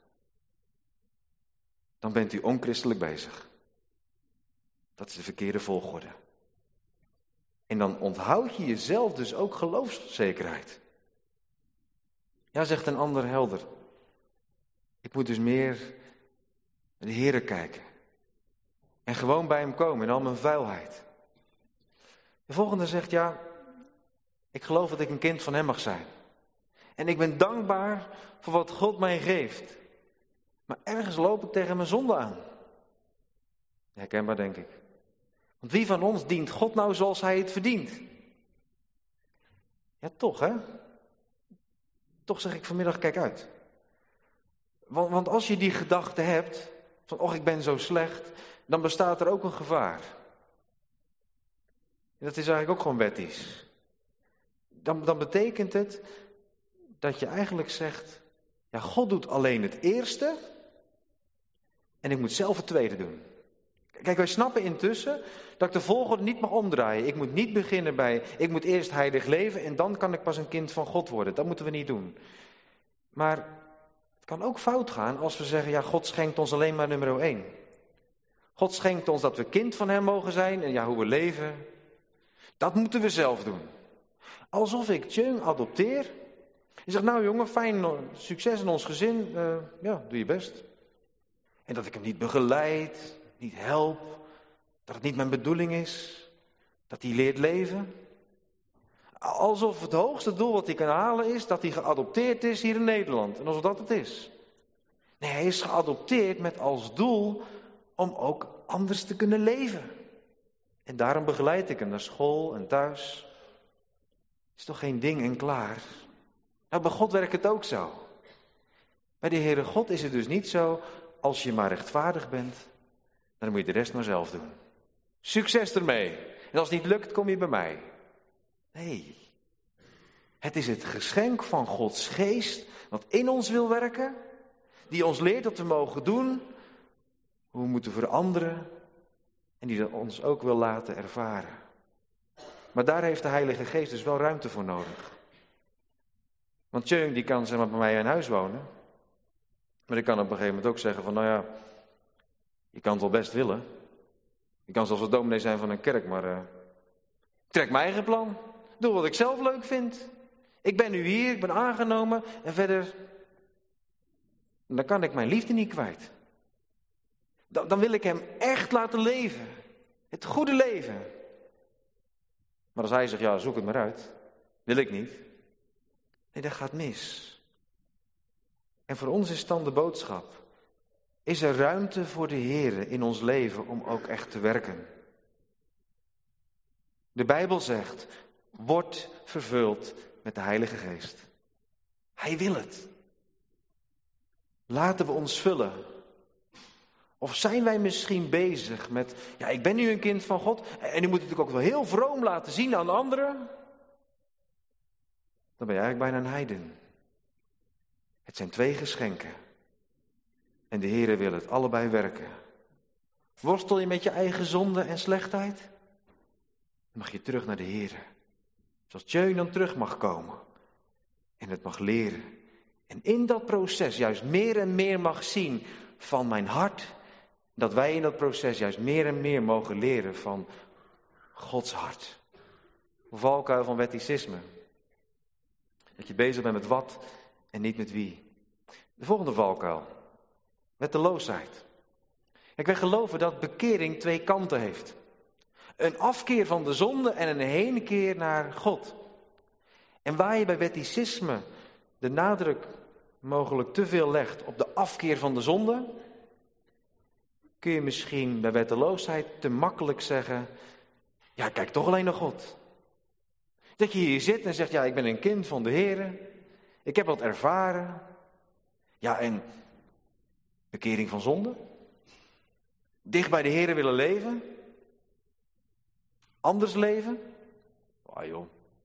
S2: Dan bent u onchristelijk bezig. Dat is de verkeerde volgorde. En dan onthoud je jezelf dus ook geloofszekerheid. Ja, zegt een ander helder. Ik moet dus meer naar de Heere kijken. En gewoon bij hem komen in al mijn vuilheid. De volgende zegt, ja, ik geloof dat ik een kind van hem mag zijn. En ik ben dankbaar voor wat God mij geeft. Maar ergens loop ik tegen mijn zonde aan. Herkenbaar, denk ik. Want wie van ons dient God nou zoals hij het verdient? Ja, toch hè? Toch zeg ik vanmiddag, kijk uit. Want, want als je die gedachte hebt, van och, ik ben zo slecht, dan bestaat er ook een gevaar. En dat is eigenlijk ook gewoon wettisch. Dan, dan betekent het dat je eigenlijk zegt, ja, God doet alleen het eerste en ik moet zelf het tweede doen. Kijk, wij snappen intussen dat ik de volgorde niet mag omdraaien. Ik moet niet beginnen bij, ik moet eerst heilig leven en dan kan ik pas een kind van God worden. Dat moeten we niet doen. Maar het kan ook fout gaan als we zeggen, ja, God schenkt ons alleen maar nummer één. God schenkt ons dat we kind van hem mogen zijn en ja, hoe we leven, dat moeten we zelf doen. Alsof ik Tjeung adopteer. Je zegt, nou jongen, fijn, succes in ons gezin, uh, ja, doe je best. En dat ik hem niet begeleid, niet help, dat het niet mijn bedoeling is, dat hij leert leven. Alsof het hoogste doel wat hij kan halen is dat hij geadopteerd is hier in Nederland. En alsof dat het is. Nee, hij is geadopteerd met als doel om ook anders te kunnen leven. En daarom begeleid ik hem naar school en thuis. Is toch geen ding en klaar? Nou, bij God werkt het ook zo. Bij de Heere God is het dus niet zo, als je maar rechtvaardig bent, dan moet je de rest maar zelf doen. Succes ermee. En als het niet lukt, kom je bij mij. Nee. Het is het geschenk van Gods geest, wat in ons wil werken, die ons leert wat we mogen doen, hoe we moeten veranderen, en die dat ons ook wil laten ervaren. Maar daar heeft de Heilige Geest dus wel ruimte voor nodig. Want Tjeung, die kan zeg maar bij mij in huis wonen. Maar die kan op een gegeven moment ook zeggen van, nou ja, je kan het wel best willen. Je kan zelfs wel dominee zijn van een kerk, maar uh, ik trek mijn eigen plan. Doe wat ik zelf leuk vind. Ik ben nu hier, ik ben aangenomen en verder, dan kan ik mijn liefde niet kwijt. Dan, dan wil ik hem echt laten leven. Het goede leven. Maar als hij zegt, ja, zoek het maar uit. Wil ik niet. Nee, dat gaat mis. En voor ons is dan de boodschap. Is er ruimte voor de Heere in ons leven om ook echt te werken? De Bijbel zegt, word vervuld met de Heilige Geest. Hij wil het. Laten we ons vullen. Of zijn wij misschien bezig met, ja, ik ben nu een kind van God en u moet het natuurlijk ook wel heel vroom laten zien aan anderen. dan ben je eigenlijk bijna een heiden. Het zijn twee geschenken. En de Heere wil het allebei werken. Worstel je met je eigen zonde en slechtheid? Dan mag je terug naar de Heere. Zoals Tjeun dan terug mag komen. En het mag leren. En in dat proces juist meer en meer mag zien van mijn hart. Dat wij in dat proces juist meer en meer mogen leren van Gods hart. Valkuil van wetticisme. Dat je bezig bent met wat en niet met wie. De volgende valkuil. Wetteloosheid. Kijk, wij geloven dat bekering twee kanten heeft. Een afkeer van de zonde en een heenkeer naar God. En waar je bij wetticisme de nadruk mogelijk te veel legt op de afkeer van de zonde, kun je misschien bij wetteloosheid te makkelijk zeggen, ja, kijk toch alleen naar God. Dat je hier zit en zegt, ja, ik ben een kind van de Heere. Ik heb wat ervaren. Ja, en bekering van zonde. Dicht bij de Heere willen leven. Anders leven. Ah joh.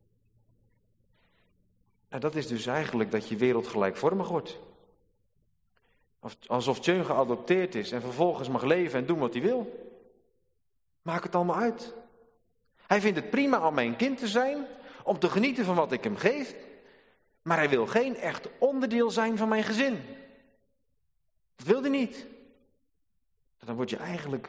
S2: Nou, dat is dus eigenlijk dat je wereld gelijkvormig wordt. Alsof Tjeun geadopteerd is en vervolgens mag leven en doen wat hij wil. Maak het allemaal uit. Hij vindt het prima om mijn kind te zijn, om te genieten van wat ik hem geef. Maar hij wil geen echt onderdeel zijn van mijn gezin. Dat wil hij niet. Dan word je eigenlijk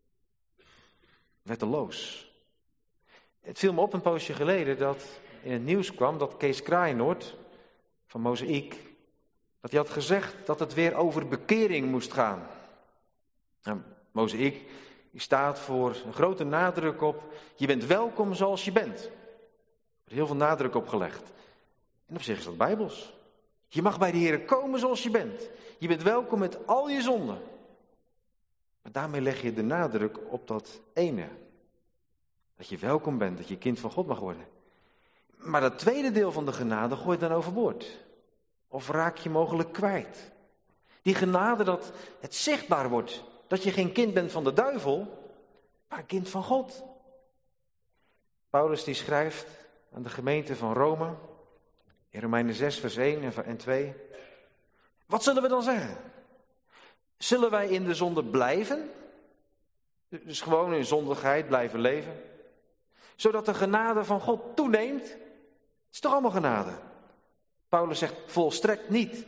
S2: wetteloos. Het viel me op een poosje geleden dat in het nieuws kwam dat Kees Kraaienoord van Mozaïek, dat hij had gezegd dat het weer over bekering moest gaan. Nou, Mozaïek die staat voor een grote nadruk op, je bent welkom zoals je bent. Er wordt heel veel nadruk op gelegd. En op zich is dat bijbels. Je mag bij de Heer komen zoals je bent. Je bent welkom met al je zonden. Maar daarmee leg je de nadruk op dat ene. Dat je welkom bent, dat je kind van God mag worden. Maar dat tweede deel van de genade gooi je dan overboord. Of raak je mogelijk kwijt. Die genade dat het zichtbaar wordt. Dat je geen kind bent van de duivel, maar een kind van God. Paulus die schrijft aan de gemeente van Rome, in Romeinen zes vers één en twee. Wat zullen we dan zeggen? Zullen wij in de zonde blijven? Dus gewoon in zondigheid blijven leven? Zodat de genade van God toeneemt? Het is toch allemaal genade? Paulus zegt volstrekt niet.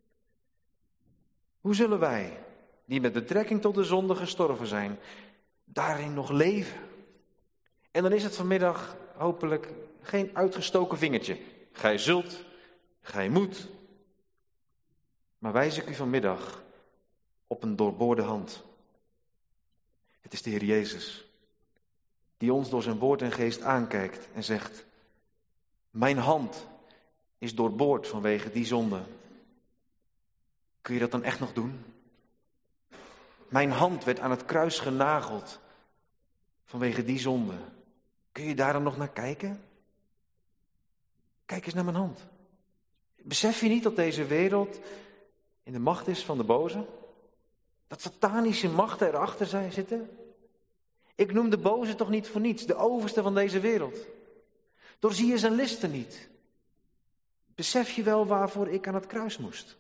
S2: Hoe zullen wij, die met betrekking tot de zonde gestorven zijn, daarin nog leven? En dan is het vanmiddag hopelijk geen uitgestoken vingertje. Gij zult, gij moet. Maar wijs ik u vanmiddag op een doorboorde hand. Het is de Heer Jezus, die ons door zijn woord en geest aankijkt en zegt, mijn hand is doorboord vanwege die zonde. Kun je dat dan echt nog doen? Mijn hand werd aan het kruis genageld vanwege die zonde. Kun je daar dan nog naar kijken? Kijk eens naar mijn hand. Besef je niet dat deze wereld in de macht is van de boze? Dat satanische machten erachter zijn zitten? Ik noem de boze toch niet voor niets, de overste van deze wereld. Doorzie je zijn listen niet. Besef je wel waarvoor ik aan het kruis moest?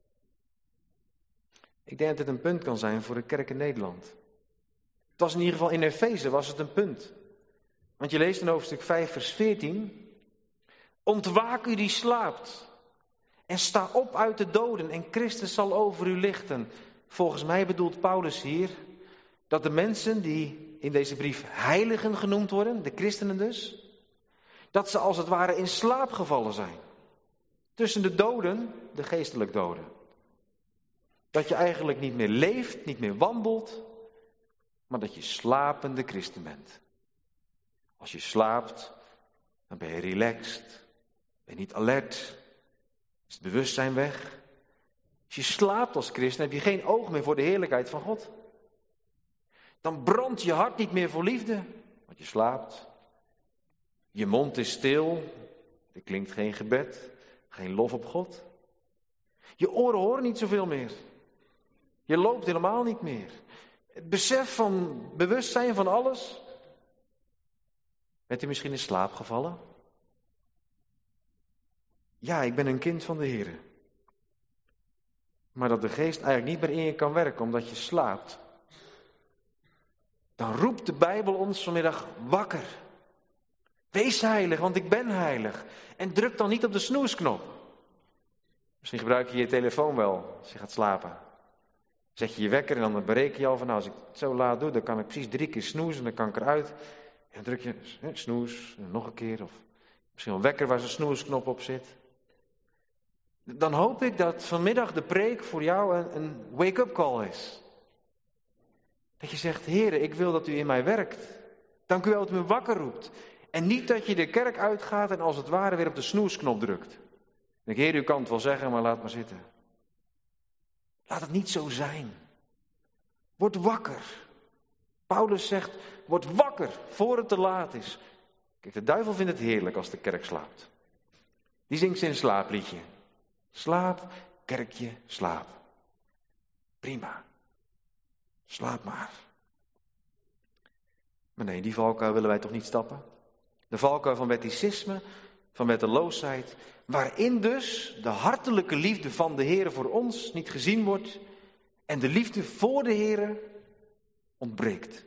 S2: Ik denk dat het een punt kan zijn voor de kerk in Nederland. Het was in ieder geval in Efeze was het een punt. Want je leest in hoofdstuk vijf vers veertien. Ontwaak u die slaapt en sta op uit de doden en Christus zal over u lichten. Volgens mij bedoelt Paulus hier dat de mensen die in deze brief heiligen genoemd worden, de christenen dus, dat ze als het ware in slaap gevallen zijn. Tussen de doden, de geestelijk doden. Dat je eigenlijk niet meer leeft, niet meer wandelt, maar dat je slapende christen bent. Als je slaapt, dan ben je relaxed, ben je niet alert, is het bewustzijn weg. Als je slaapt als christen, heb je geen oog meer voor de heerlijkheid van God. Dan brandt je hart niet meer voor liefde, want je slaapt. Je mond is stil, er klinkt geen gebed, geen lof op God. Je oren horen niet zoveel meer. Je loopt helemaal niet meer. Het besef van bewustzijn van alles. Bent u misschien in slaap gevallen? ja, ik ben een kind van de Heer. Maar dat de geest eigenlijk niet meer in je kan werken omdat je slaapt. Dan roept de Bijbel ons vanmiddag wakker. Wees heilig, want ik ben heilig. En druk dan niet op de snoesknop. Misschien gebruik je je telefoon wel als je gaat slapen. Zet je je wekker en dan bereken je al van, nou, als ik het zo laat doe, dan kan ik precies drie keer snoezen en dan kan ik eruit. En dan druk je hè, snoes, en nog een keer, of misschien een wekker waar zo'n snoesknop op zit. Dan hoop ik dat vanmiddag de preek voor jou een, een wake-up call is. Dat je zegt, Heere, ik wil dat u in mij werkt. Dank u wel dat u me wakker roept. En niet dat je de kerk uitgaat en als het ware weer op de snoesknop drukt. De Heer, u kan het wel zeggen, maar laat maar zitten. Laat het niet zo zijn. Word wakker. Paulus zegt, word wakker voor het te laat is. Kijk, de duivel vindt het heerlijk als de kerk slaapt. Die zingt zijn slaapliedje. Slaap, kerkje, slaap. Prima. Slaap maar. Maar nee, die valkuil willen wij toch niet stappen? De valkuil van wetticisme, van wetteloosheid, waarin dus de hartelijke liefde van de Heer voor ons niet gezien wordt en de liefde voor de Heer ontbreekt.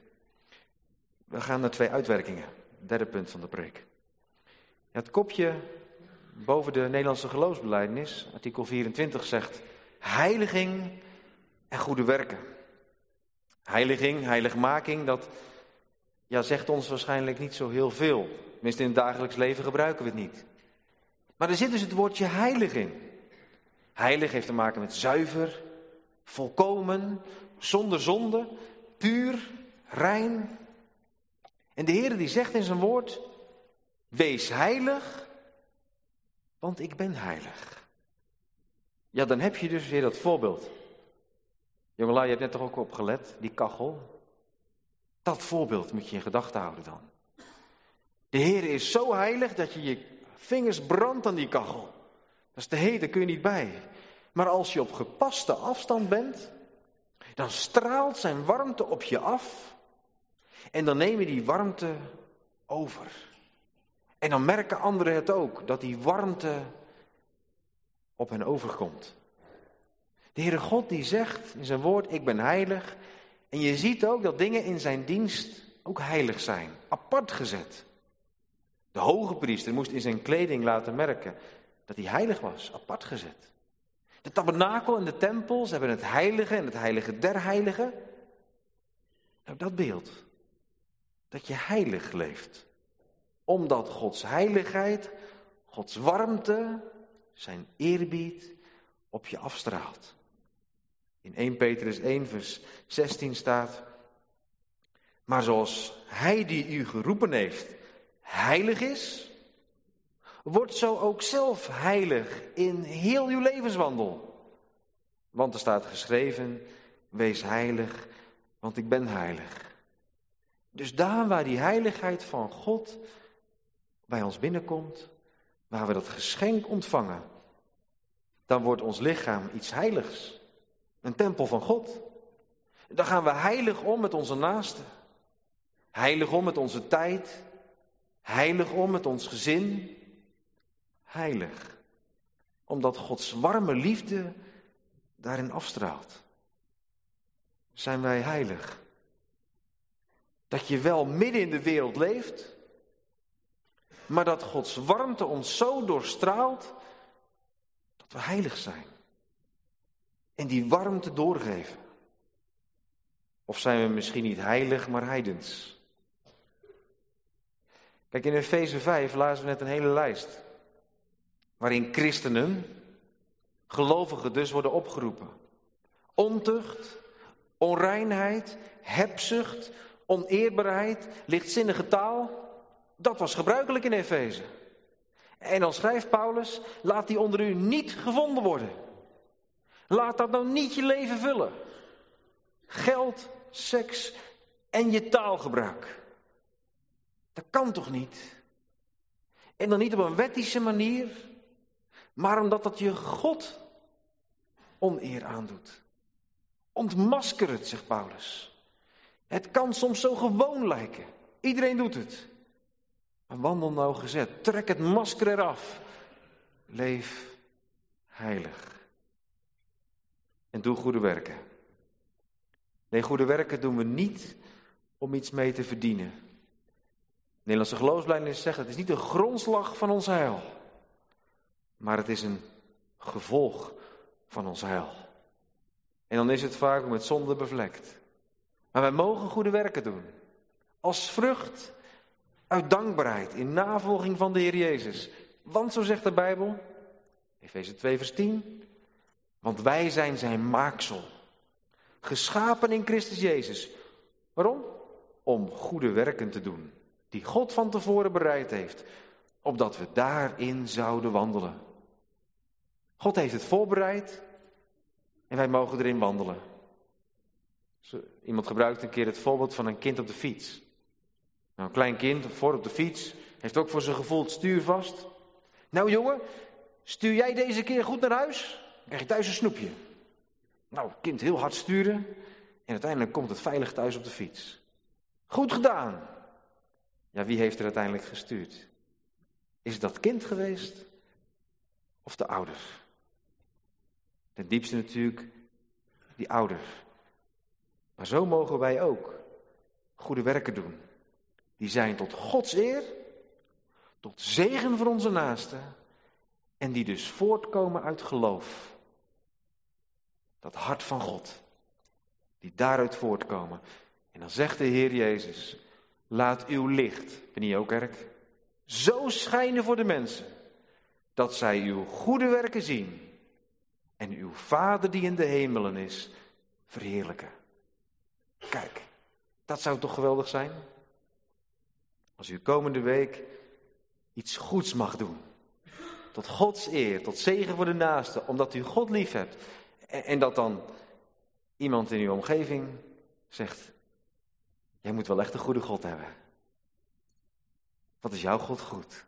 S2: We gaan naar twee uitwerkingen. Derde punt van de preek. Ja, het kopje boven de Nederlandse geloofsbelijdenis, artikel vierentwintig, zegt heiliging en goede werken. Heiliging, heiligmaking, dat ja, zegt ons waarschijnlijk niet zo heel veel. Tenminste, in het dagelijks leven gebruiken we het niet. Maar er zit dus het woordje heilig in. Heilig heeft te maken met zuiver, volkomen, zonder zonde, puur, rein. En de Heer die zegt in zijn woord, wees heilig, want ik ben heilig. Ja, dan heb je dus weer dat voorbeeld. Jongelui, je hebt net toch ook op gelet, die kachel. Dat voorbeeld moet je in gedachten houden dan. De Heer is zo heilig dat je je vingers brandt aan die kachel. Dat is te heet, daar kun je niet bij. Maar als je op gepaste afstand bent, dan straalt zijn warmte op je af. En dan neem je die warmte over. En dan merken anderen het ook, dat die warmte op hen overkomt. De Heere God die zegt in zijn woord, ik ben heilig. En je ziet ook dat dingen in zijn dienst ook heilig zijn, apart gezet. De hoge priester moest in zijn kleding laten merken dat hij heilig was, apart gezet. De tabernakel en de tempel, ze hebben het heilige en het heilige der heiligen. Nou, dat beeld, dat je heilig leeft. Omdat Gods heiligheid, Gods warmte, zijn eerbied op je afstraalt. In eerste Petrus één vers zestien staat, maar zoals hij die u geroepen heeft heilig is, wordt zo ook zelf heilig in heel uw levenswandel. Want er staat geschreven, wees heilig, want ik ben heilig. Dus daar waar die heiligheid van God bij ons binnenkomt, waar we dat geschenk ontvangen, dan wordt ons lichaam iets heiligs. Een tempel van God. Dan gaan we heilig om met onze naasten. Heilig om met onze tijd. Heilig om met ons gezin. Heilig. Omdat Gods warme liefde daarin afstraalt. Zijn wij heilig. Dat je wel midden in de wereld leeft. Maar dat Gods warmte ons zo doorstraalt. Dat we heilig zijn. En die warmte doorgeven. Of zijn we misschien niet heilig, maar heidens? Kijk, in Efeze vijf lazen we net een hele lijst. Waarin christenen, gelovigen dus, worden opgeroepen. Ontucht, onreinheid, hebzucht, oneerbaarheid, lichtzinnige taal. Dat was gebruikelijk in Efeze. En dan schrijft Paulus, laat die onder u niet gevonden worden. Laat dat nou niet je leven vullen. Geld, seks en je taalgebruik. Dat kan toch niet? En dan niet op een wettische manier, maar omdat dat je God oneer aandoet. Ontmasker het, zegt Paulus. Het kan soms zo gewoon lijken. Iedereen doet het. Maar wandel nou gezet. Trek het masker eraf. leef heilig. En doe goede werken. Nee, goede werken doen we niet om iets mee te verdienen. De Nederlandse geloofsbelijdenis zegt, het is niet de grondslag van ons heil. Maar het is een gevolg van ons heil. En dan is het vaak met zonde bevlekt. Maar wij mogen goede werken doen. Als vrucht uit dankbaarheid in navolging van de Heer Jezus. Want zo zegt de Bijbel, Efeze twee vers tien. Want wij zijn zijn maaksel. Geschapen in Christus Jezus. Waarom? Om goede werken te doen. Die God van tevoren bereid heeft. Opdat we daarin zouden wandelen. God heeft het voorbereid. En wij mogen erin wandelen. Zo, iemand gebruikt een keer het voorbeeld van een kind op de fiets. Nou, een klein kind voor op de fiets. Heeft ook voor zijn gevoel het stuur vast. Nou jongen, stuur jij deze keer goed naar huis? Dan krijg je thuis een snoepje. Nou, het kind heel hard sturen. En uiteindelijk komt het veilig thuis op de fiets. Goed gedaan. Ja, wie heeft er uiteindelijk gestuurd? Is het dat kind geweest? Of de ouder? Ten diepste natuurlijk die ouder. Maar zo mogen wij ook goede werken doen. Die zijn tot Gods eer, tot zegen voor onze naasten. En die dus voortkomen uit geloof. Dat hart van God. Die daaruit voortkomen. En dan zegt de Heer Jezus, laat uw licht, ben je ook kerk, zo schijnen voor de mensen, dat zij uw goede werken zien. En uw Vader die in de hemelen is, verheerlijken. Kijk, dat zou toch geweldig zijn? Als u komende week iets goeds mag doen. Tot Gods eer, tot zegen voor de naaste, omdat u God lief hebt. En, en dat dan iemand in uw omgeving zegt, jij moet wel echt een goede God hebben. Wat is jouw God goed?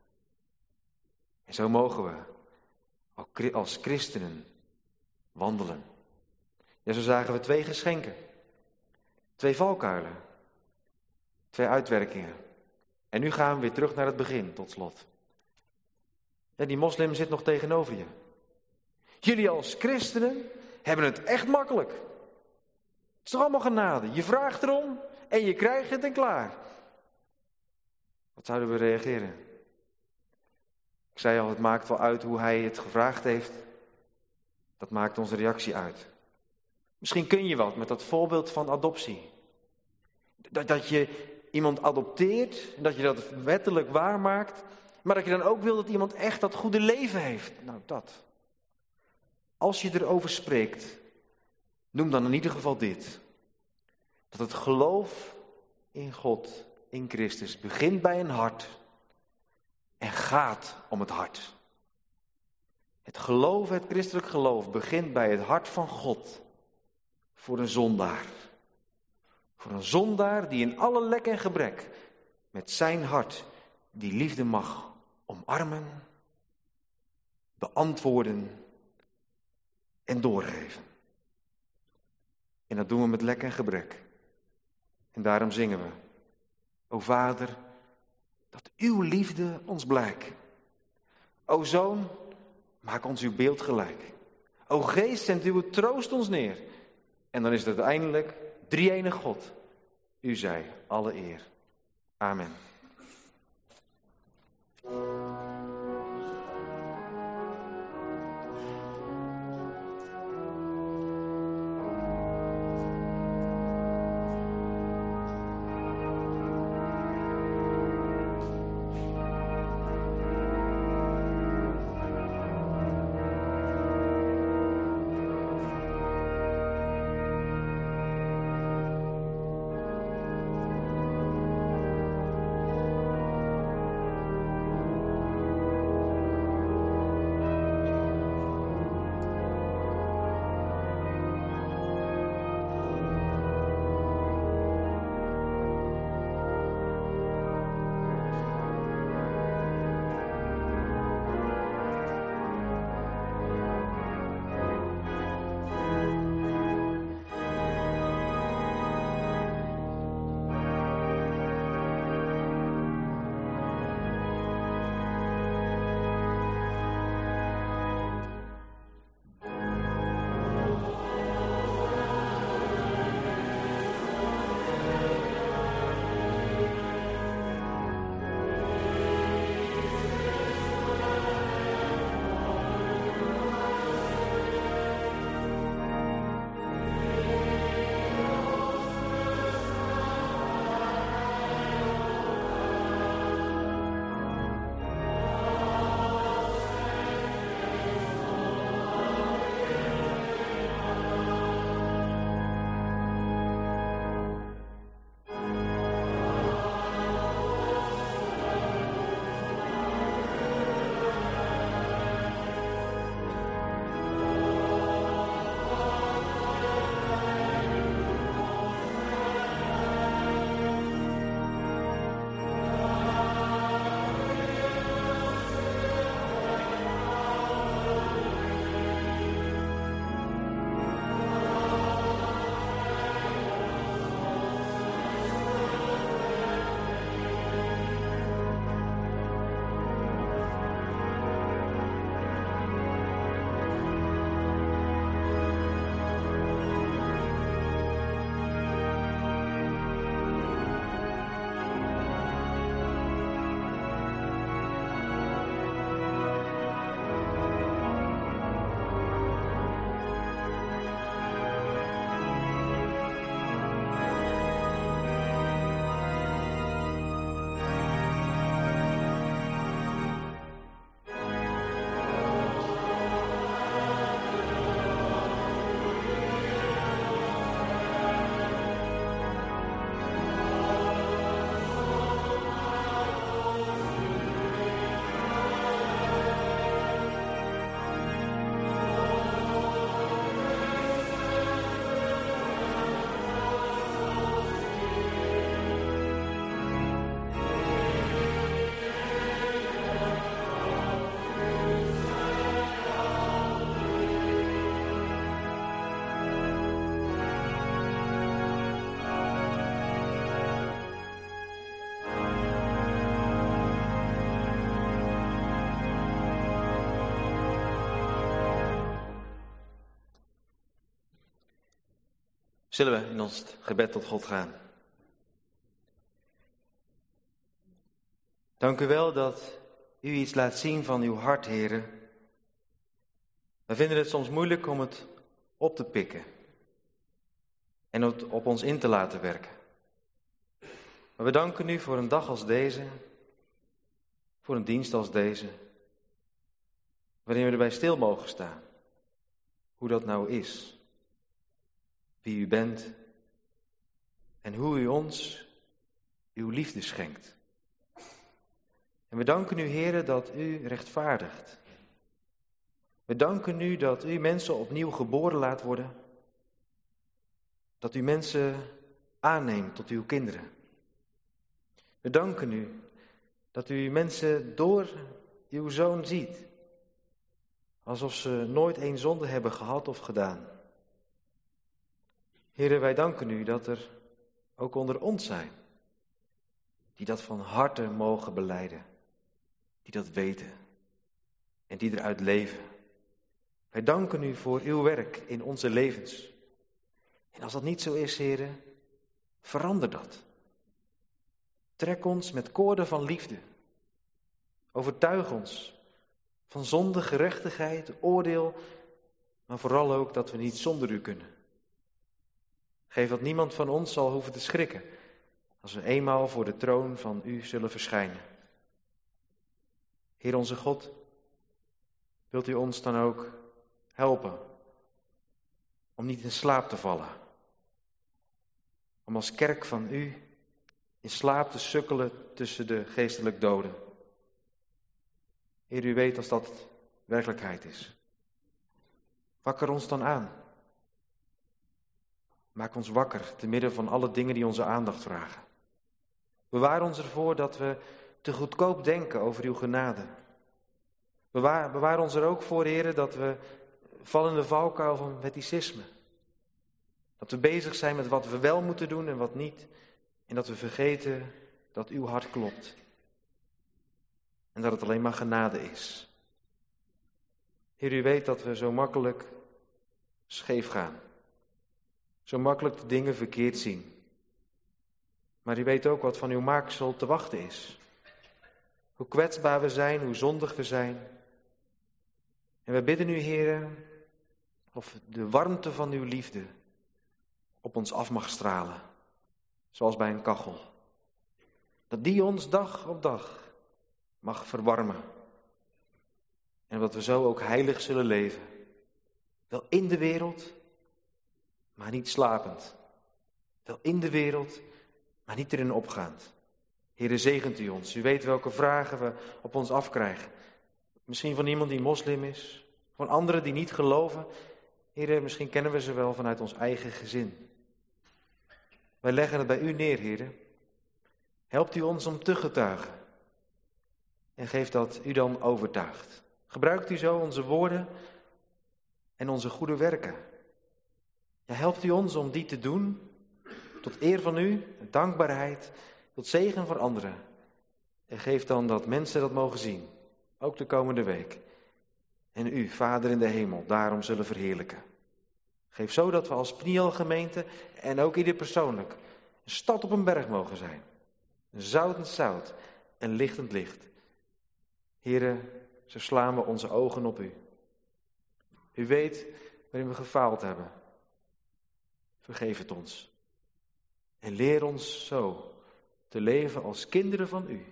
S2: En zo mogen we als christenen wandelen. Ja, zo zagen we twee geschenken. Twee valkuilen. Twee uitwerkingen. En nu gaan we weer terug naar het begin, tot slot. Ja, die moslim zit nog tegenover je. Jullie als christenen hebben het echt makkelijk. Het is toch allemaal genade. Je vraagt erom en je krijgt het en klaar. Wat zouden we reageren? Ik zei al, het maakt wel uit hoe hij het gevraagd heeft. Dat maakt onze reactie uit. Misschien kun je wat met dat voorbeeld van adoptie. Dat, dat je iemand adopteert, en dat je dat wettelijk waarmaakt, maar dat je dan ook wil dat iemand echt dat goede leven heeft. Nou, dat. Als je erover spreekt, noem dan in ieder geval dit. Dat het geloof in God, in Christus, begint bij een hart en gaat om het hart. Het geloof, het christelijk geloof, begint bij het hart van God voor een zondaar. Voor een zondaar die in alle lek en gebrek met zijn hart die liefde mag omarmen, beantwoorden en doorgeven. En dat doen we met lek en gebrek. En daarom zingen we, o Vader, dat uw liefde ons blijkt. O Zoon, maak ons uw beeld gelijk. O Geest, zend uw troost ons neer. En dan is het uiteindelijk drie-enig God. U zij alle eer. Amen. Zullen we in ons gebed tot God gaan? Dank u wel dat u iets laat zien van uw hart, Heere. We vinden het soms moeilijk om het op te pikken en het op ons in te laten werken. Maar we danken u voor een dag als deze, voor een dienst als deze, waarin we erbij stil mogen staan. Hoe dat nou is, wie u bent en hoe u ons uw liefde schenkt. En we danken u, Heere, dat u rechtvaardigt. We danken u dat u mensen opnieuw geboren laat worden. Dat u mensen aanneemt tot uw kinderen. We danken u dat u mensen door uw Zoon ziet. Alsof ze nooit een zonde hebben gehad of gedaan. Heere, wij danken u dat er ook onder ons zijn. Die dat van harte mogen belijden. Die dat weten. En die eruit leven. Wij danken u voor uw werk in onze levens. En als dat niet zo is, Heere, verander dat. Trek ons met koorden van liefde. Overtuig ons van zonde, gerechtigheid, oordeel, maar vooral ook dat we niet zonder u kunnen. Geef dat niemand van ons zal hoeven te schrikken als we eenmaal voor de troon van u zullen verschijnen. Heer onze God, wilt u ons dan ook helpen om niet in slaap te vallen. Om als kerk van u in slaap te sukkelen tussen de geestelijk doden. Heer, u weet als dat werkelijkheid is. Wakker ons dan aan. Maak ons wakker te midden van alle dingen die onze aandacht vragen. Bewaar ons ervoor dat we te goedkoop denken over uw genade. Bewaar, bewaar ons er ook voor, Heer, dat we vallen in de valkuil van wetticisme. Dat we bezig zijn met wat we wel moeten doen en wat niet. En dat we vergeten dat uw hart klopt. En dat het alleen maar genade is. Heer, u weet dat we zo makkelijk scheef gaan. Zo makkelijk de dingen verkeerd zien. Maar u weet ook wat van uw maaksel te wachten is. Hoe kwetsbaar we zijn, hoe zondig we zijn. En we bidden u, Heer, of de warmte van uw liefde op ons af mag stralen. Zoals bij een kachel. Dat die ons dag op dag mag verwarmen. En dat we zo ook heilig zullen leven. Wel in de wereld, maar niet slapend. Wel in de wereld, maar niet erin opgaand. Heere, zegent u ons. U weet welke vragen we op ons afkrijgen. Misschien van iemand die moslim is. Van anderen die niet geloven. Heere, misschien kennen we ze wel vanuit ons eigen gezin. Wij leggen het bij u neer, Heere. Helpt u ons om te getuigen. En geef dat u dan overtuigt. Gebruikt u zo onze woorden en onze goede werken. Ja, helpt u ons om die te doen, tot eer van u, dankbaarheid, tot zegen voor anderen. En geef dan dat mensen dat mogen zien, ook de komende week. En u, Vader in de hemel, daarom zullen verheerlijken. Geef zo dat we als Pniel-gemeente en ook ieder persoonlijk een stad op een berg mogen zijn. Een zoutend zout en lichtend licht. Here, zo slaan we onze ogen op u. U weet waarin we gefaald hebben. Vergeef het ons. En leer ons zo te leven als kinderen van u.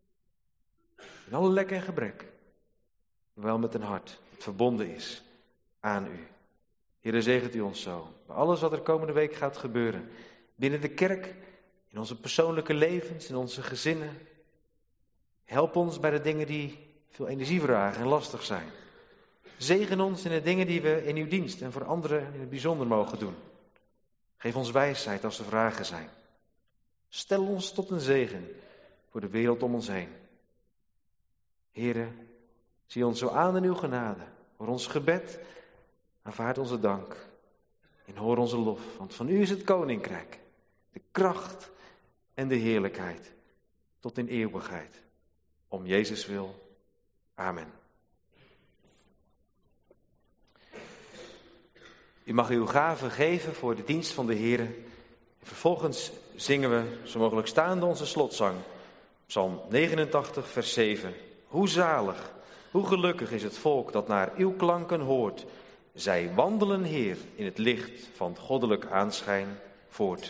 S2: In alle lek en gebrek. Maar wel met een hart dat verbonden is aan u. Heere, zegent u ons zo. Bij alles wat er komende week gaat gebeuren. Binnen de kerk, in onze persoonlijke levens, in onze gezinnen. Help ons bij de dingen die veel energie vragen en lastig zijn. Zegen ons in de dingen die we in uw dienst en voor anderen in het bijzonder mogen doen. Geef ons wijsheid als er vragen zijn. Stel ons tot een zegen voor de wereld om ons heen. Heere, zie ons zo aan in uw genade. Voor ons gebed, aanvaard onze dank en hoor onze lof. Want van u is het koninkrijk, de kracht en de heerlijkheid tot in eeuwigheid. Om Jezus wil. Amen. U mag uw gaven geven voor de dienst van de Heere. Vervolgens zingen we zo mogelijk staande onze slotzang. Psalm negenentachtig, vers zeven. Hoe zalig, hoe gelukkig is het volk dat naar uw klanken hoort. Zij wandelen, Heer, in het licht van goddelijk aanschijn voort.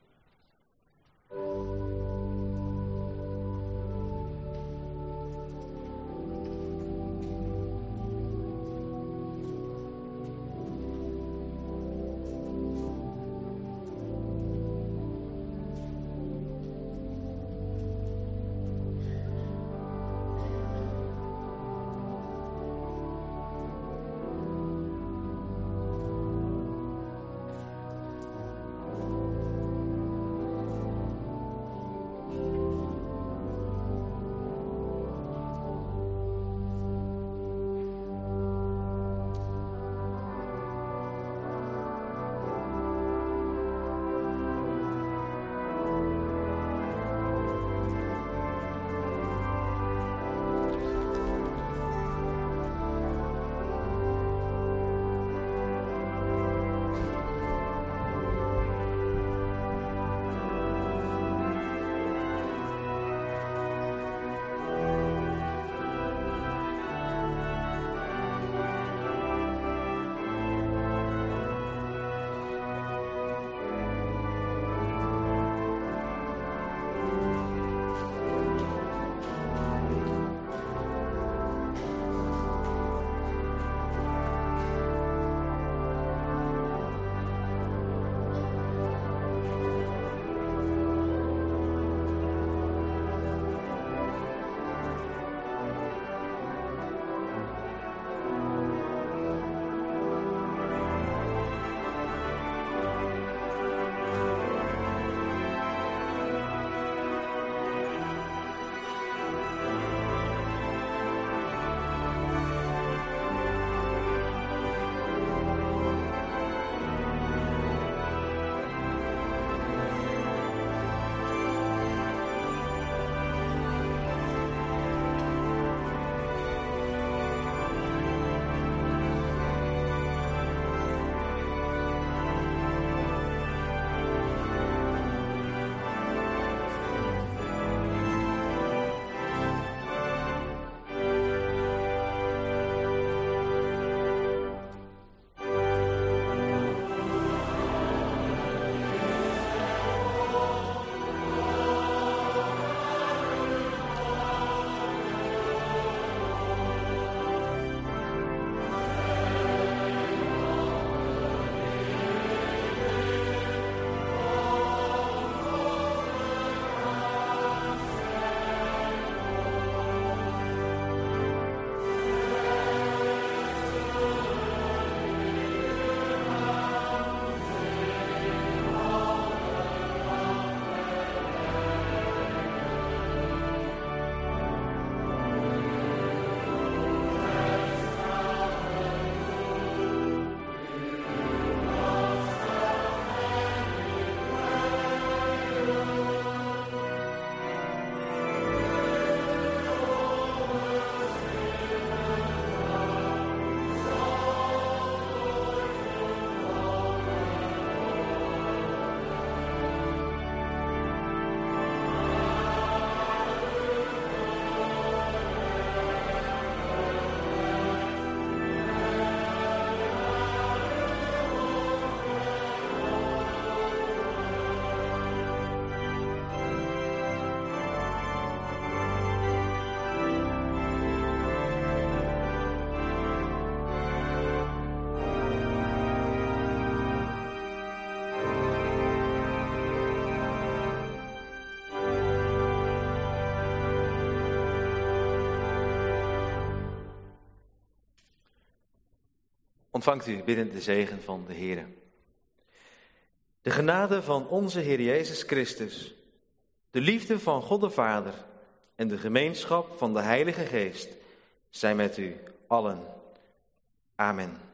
S2: Ontvangt u biddend de zegen van de Heere. De genade van onze Heer Jezus Christus, de liefde van God de Vader en de gemeenschap van de Heilige Geest zijn met u allen. Amen.